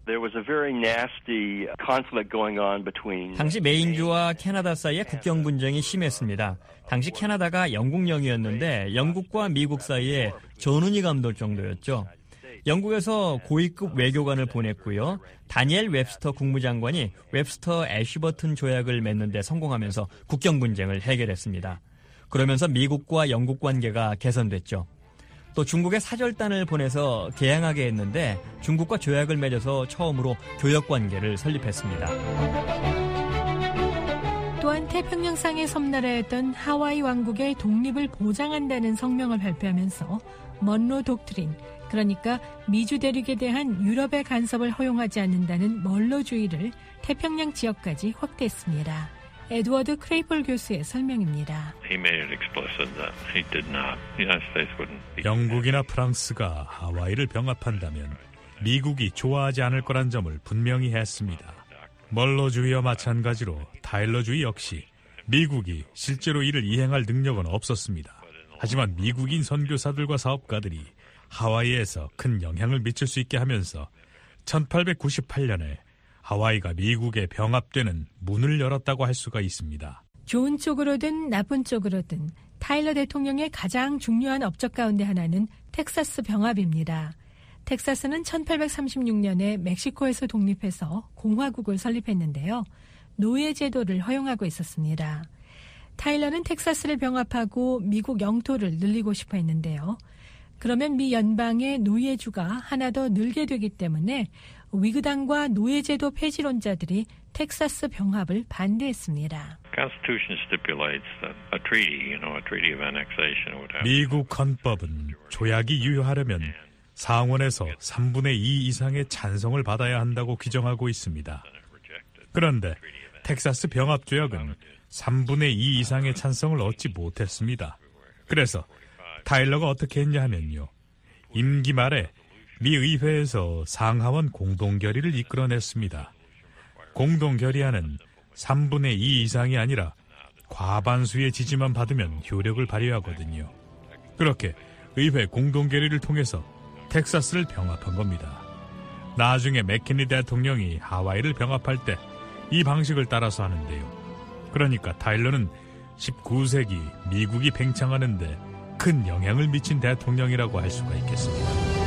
당시 메인주와 캐나다 사이의 국경 분쟁이 심했습니다. 당시 캐나다가 영국령이었는데 영국과 미국 사이에 전운이 감돌 정도였죠. 영국에서 고위급 외교관을 보냈고요. 다니엘 웹스터 국무장관이 웹스터 애쉬버튼 조약을 맺는 데 성공하면서 국경 분쟁을 해결했습니다. 그러면서 미국과 영국 관계가 개선됐죠. 또 중국에 사절단을 보내서 개항하게 했는데 중국과 조약을 맺어서 처음으로 교역관계를 설립했습니다. 또한 태평양상의 섬나라였던 하와이 왕국의 독립을 보장한다는 성명을 발표하면서 먼로 독트린, 그러니까 미주 대륙에 대한 유럽의 간섭을 허용하지 않는다는 멀로주의를 태평양 지역까지 확대했습니다. 에드워드 크레이폴 교수의 설명입니다. 영국이나 프랑스가 하와이를 병합한다면 미국이 좋아하지 않을 거란 점을 분명히 했습니다. 멀로주의와 마찬가지로 타일러주의 역시 미국이 실제로 이를 이행할 능력은 없었습니다. 하지만 미국인 선교사들과 사업가들이 하와이에서 큰 영향을 미칠 수 있게 하면서 1898년에 하와이가 미국에 병합되는 문을 열었다고 할 수가 있습니다. 좋은 쪽으로든 나쁜 쪽으로든 타일러 대통령의 가장 중요한 업적 가운데 하나는 텍사스 병합입니다. 텍사스는 1836년에 멕시코에서 독립해서 공화국을 설립했는데요. 노예 제도를 허용하고 있었습니다. 타일러는 텍사스를 병합하고 미국 영토를 늘리고 싶어 했는데요. 그러면 미 연방의 노예주가 하나 더 늘게 되기 때문에 위그당과 노예제도 폐지론자들이 텍사스 병합을 반대했습니다. 미국 헌법은 조약이 유효하려면 상원에서 3분의 2 이상의 찬성을 받아야 한다고 규정하고 있습니다. 그런데 텍사스 병합조약은 3분의 2 이상의 찬성을 얻지 못했습니다. 그래서 타일러가 어떻게 했냐 하면요. 임기 말에 미 의회에서 상하원 공동결의를 이끌어냈습니다. 공동결의안은 3분의 2 이상이 아니라 과반수의 지지만 받으면 효력을 발휘하거든요. 그렇게 의회 공동결의를 통해서 텍사스를 병합한 겁니다. 나중에 맥킨리 대통령이 하와이를 병합할 때 이 방식을 따라서 하는데요. 그러니까 타일러는 19세기 미국이 팽창하는데 큰 영향을 미친 대통령이라고 할 수가 있겠습니다.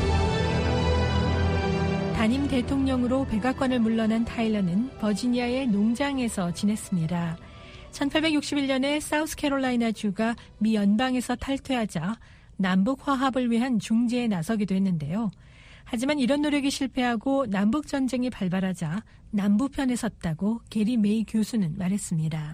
단임 대통령으로 백악관을 물러난 타일러는 버지니아의 농장에서 지냈습니다. 1861년에 사우스캐롤라이나주가 미 연방에서 탈퇴하자 남북 화합을 위한 중재에 나서기도 했는데요. 하지만 이런 노력이 실패하고 남북전쟁이 발발하자 남부편에 섰다고 게리 메이 교수는 말했습니다.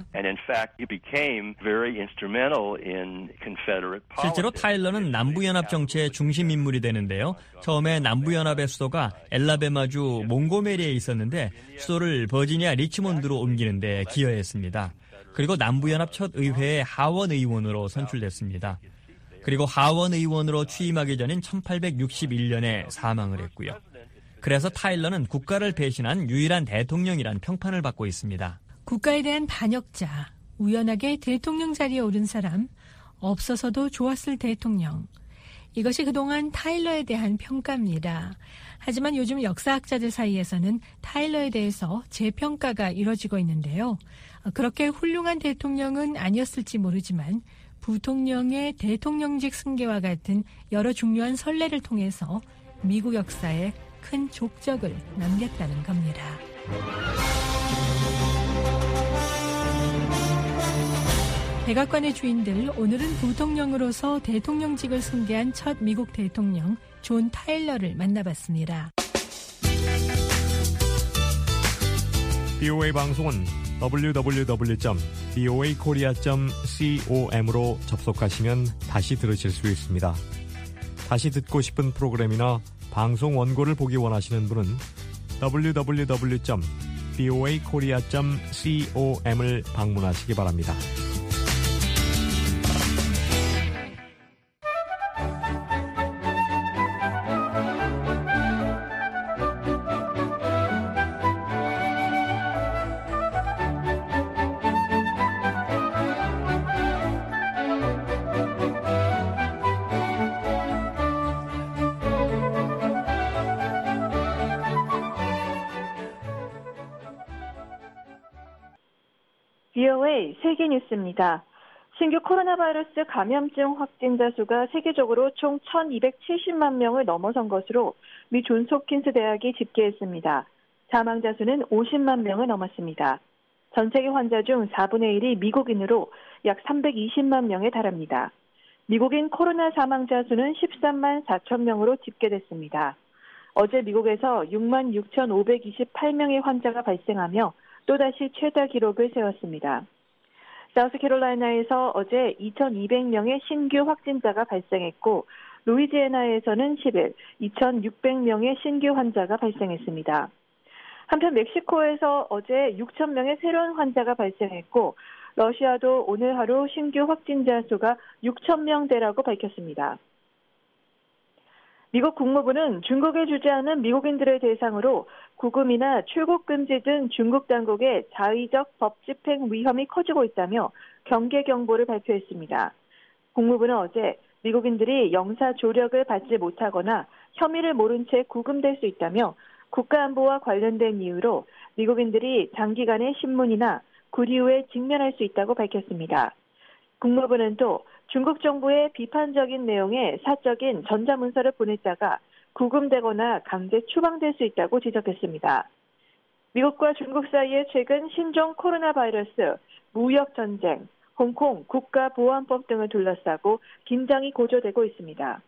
실제로 타일러는 남부연합 정치의 중심 인물이 되는데요. 처음에 남부연합의 수도가 엘라베마주 몽고메리에 있었는데 수도를 버지니아 리치몬드로 옮기는 데 기여했습니다. 그리고 남부연합 첫 의회의 하원 의원으로 선출됐습니다. 그리고 하원 의원으로 취임하기 전인 1861년에 사망을 했고요. 그래서 타일러는 국가를 배신한 유일한 대통령이란 평판을 받고 있습니다. 국가에 대한 반역자, 우연하게 대통령 자리에 오른 사람, 없어서도 좋았을 대통령. 이것이 그동안 타일러에 대한 평가입니다. 하지만 요즘 역사학자들 사이에서는 타일러에 대해서 재평가가 이뤄지고 있는데요. 그렇게 훌륭한 대통령은 아니었을지 모르지만 부통령의 대통령직 승계와 같은 여러 중요한 선례를 통해서 미국 역사에 큰 족적을 남겼다는 겁니다. 백악관의 주인들, 오늘은 부통령으로서 대통령직을 승계한 첫 미국 대통령 존 타일러를 만나봤습니다. BOA 방송은 www.boakorea.com으로 접속하시면 다시 들으실 수 있습니다. 다시 듣고 싶은 프로그램이나 방송 원고를 보기 원하시는 분은 www.boakorea.com을 방문하시기 바랍니다. VOA 세계 뉴스입니다. 신규 코로나 바이러스 감염증 확진자 수가 세계적으로 총 1,270만 명을 넘어선 것으로 미 존스홉킨스 대학이 집계했습니다. 사망자 수는 50만 명을 넘었습니다. 전 세계 환자 중 4분의 1이 미국인으로 약 320만 명에 달합니다. 미국인 코로나 사망자 수는 13만 4천 명으로 집계됐습니다. 어제 미국에서 6만 6,528명의 환자가 발생하며 또다시 최다 기록을 세웠습니다. 사우스캐롤라이나에서 어제 2,200명의 신규 확진자가 발생했고 루이지애나에서는 10일 2,600명의 신규 환자가 발생했습니다. 한편 멕시코에서 어제 6,000명의 새로운 환자가 발생했고 러시아도 오늘 하루 신규 확진자 수가 6,000명대라고 밝혔습니다. 미국 국무부는 중국에 주재하는 미국인들을 대상으로 구금이나 출국 금지 등 중국 당국의 자의적 법 집행 위험이 커지고 있다며 경계 경보를 발표했습니다. 국무부는 어제 미국인들이 영사 조력을 받지 못하거나 혐의를 모른 채 구금될 수 있다며 국가안보와 관련된 이유로 미국인들이 장기간의 신문이나 구류에 직면할 수 있다고 밝혔습니다. 국무부는 또 중국 정부의 비판적인 내용의 사적인 전자문서를 보냈다가 구금되거나 강제 추방될 수 있다고 지적했습니다. 미국과 중국 사이에 최근 신종 코로나 바이러스, 무역 전쟁, 홍콩 국가보안법 등을 둘러싸고 긴장이 고조되고 있습니다.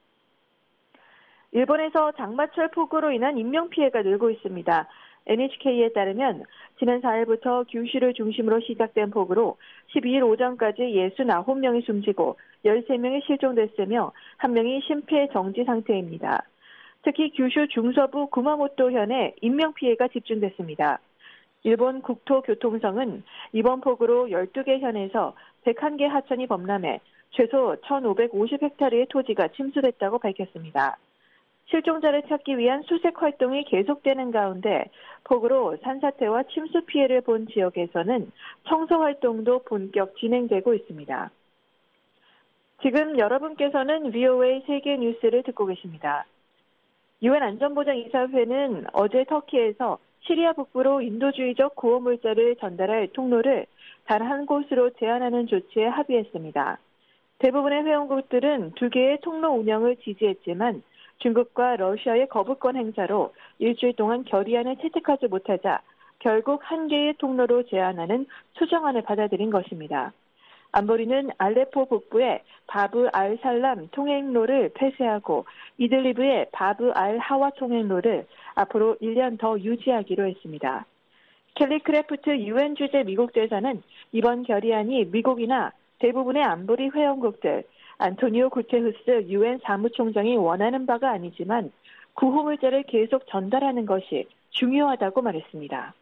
일본에서 장마철 폭우로 인한 인명피해가 늘고 있습니다. NHK에 따르면 지난 4일부터 규슈를 중심으로 시작된 폭우로 12일 오전까지 69명이 숨지고 13명이 실종됐으며 1명이 심폐 정지 상태입니다. 특히 규슈 중서부 구마모토현에 인명피해가 집중됐습니다. 일본 국토교통성은 이번 폭우로 12개 현에서 101개 하천이 범람해 최소 1,550헥타르의 토지가 침수됐다고 밝혔습니다. 실종자를 찾기 위한 수색 활동이 계속되는 가운데 폭우로 산사태와 침수 피해를 본 지역에서는 청소 활동도 본격 진행되고 있습니다. 지금 여러분께서는 VOA 세계 뉴스를 듣고 계십니다. 유엔 안전보장이사회는 어제 터키에서 시리아 북부로 인도주의적 구호물자를 전달할 통로를 단 한 곳으로 제한하는 조치에 합의했습니다. 대부분의 회원국들은 2개의 통로 운영을 지지했지만 중국과 러시아의 거부권 행사로 일주일 동안 결의안을 채택하지 못하자 결국 한 개의 통로로 제한하는 수정안을 받아들인 것입니다. 안보리는 알레포 북부의 바브 알 살람 통행로를 폐쇄하고 이들리브의 바브 알 하와 통행로를 앞으로 1년 더 유지하기로 했습니다. 켈리 크래프트 유엔 주재 미국 대사는 이번 결의안이 미국이나 대부분의 안보리 회원국들, 안토니오 구테후스 유엔 사무총장이 원하는 바가 아니지만 구호물자를 계속 전달하는 것이 중요하다고 말했습니다.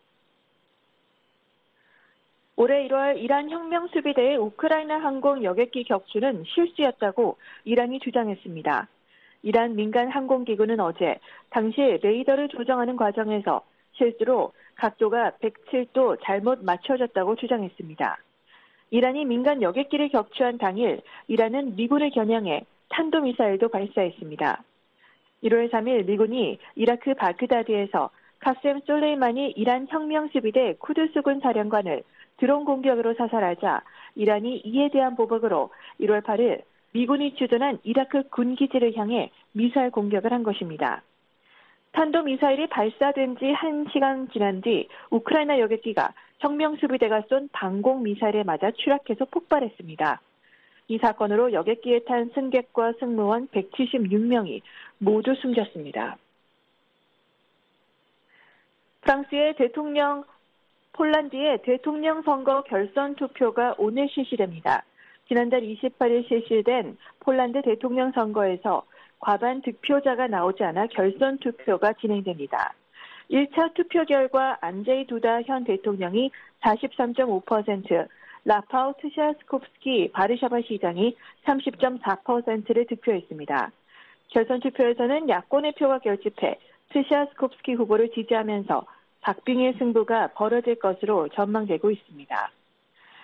올해 1월 이란 혁명수비대의 우크라이나 항공 여객기 격추는 실수였다고 이란이 주장했습니다. 이란 민간 항공기구는 어제 당시 레이더를 조정하는 과정에서 실수로 각도가 107도 잘못 맞춰졌다고 주장했습니다. 이란이 민간 여객기를 격추한 당일 이란은 미군을 겨냥해 탄도미사일도 발사했습니다. 1월 3일 미군이 이라크 바그다드에서 카셈 솔레이마니 이란 혁명수비대 쿠드스군 사령관을 드론 공격으로 사살하자 이란이 이에 대한 보복으로 1월 8일 미군이 주둔한 이라크 군기지를 향해 미사일 공격을 한 것입니다. 탄도미사일이 발사된 지 1시간 지난 뒤 우크라이나 여객기가 혁명수비대가 쏜 방공미사일에 맞아 추락해서 폭발했습니다. 이 사건으로 여객기에 탄 승객과 승무원 176명이 모두 숨졌습니다. 프랑스의 폴란드의 대통령 선거 결선 투표가 오늘 실시됩니다. 지난달 28일 실시된 폴란드 대통령 선거에서 과반 득표자가 나오지 않아 결선 투표가 진행됩니다. 1차 투표 결과 안제이 두다 현 대통령이 43.5%, 라파우 트샤스콥스키 바르샤바 시장이 30.4%를 득표했습니다. 결선 투표에서는 야권의 표가 결집해 트샤스콥스키 후보를 지지하면서 박빙의 승부가 벌어질 것으로 전망되고 있습니다.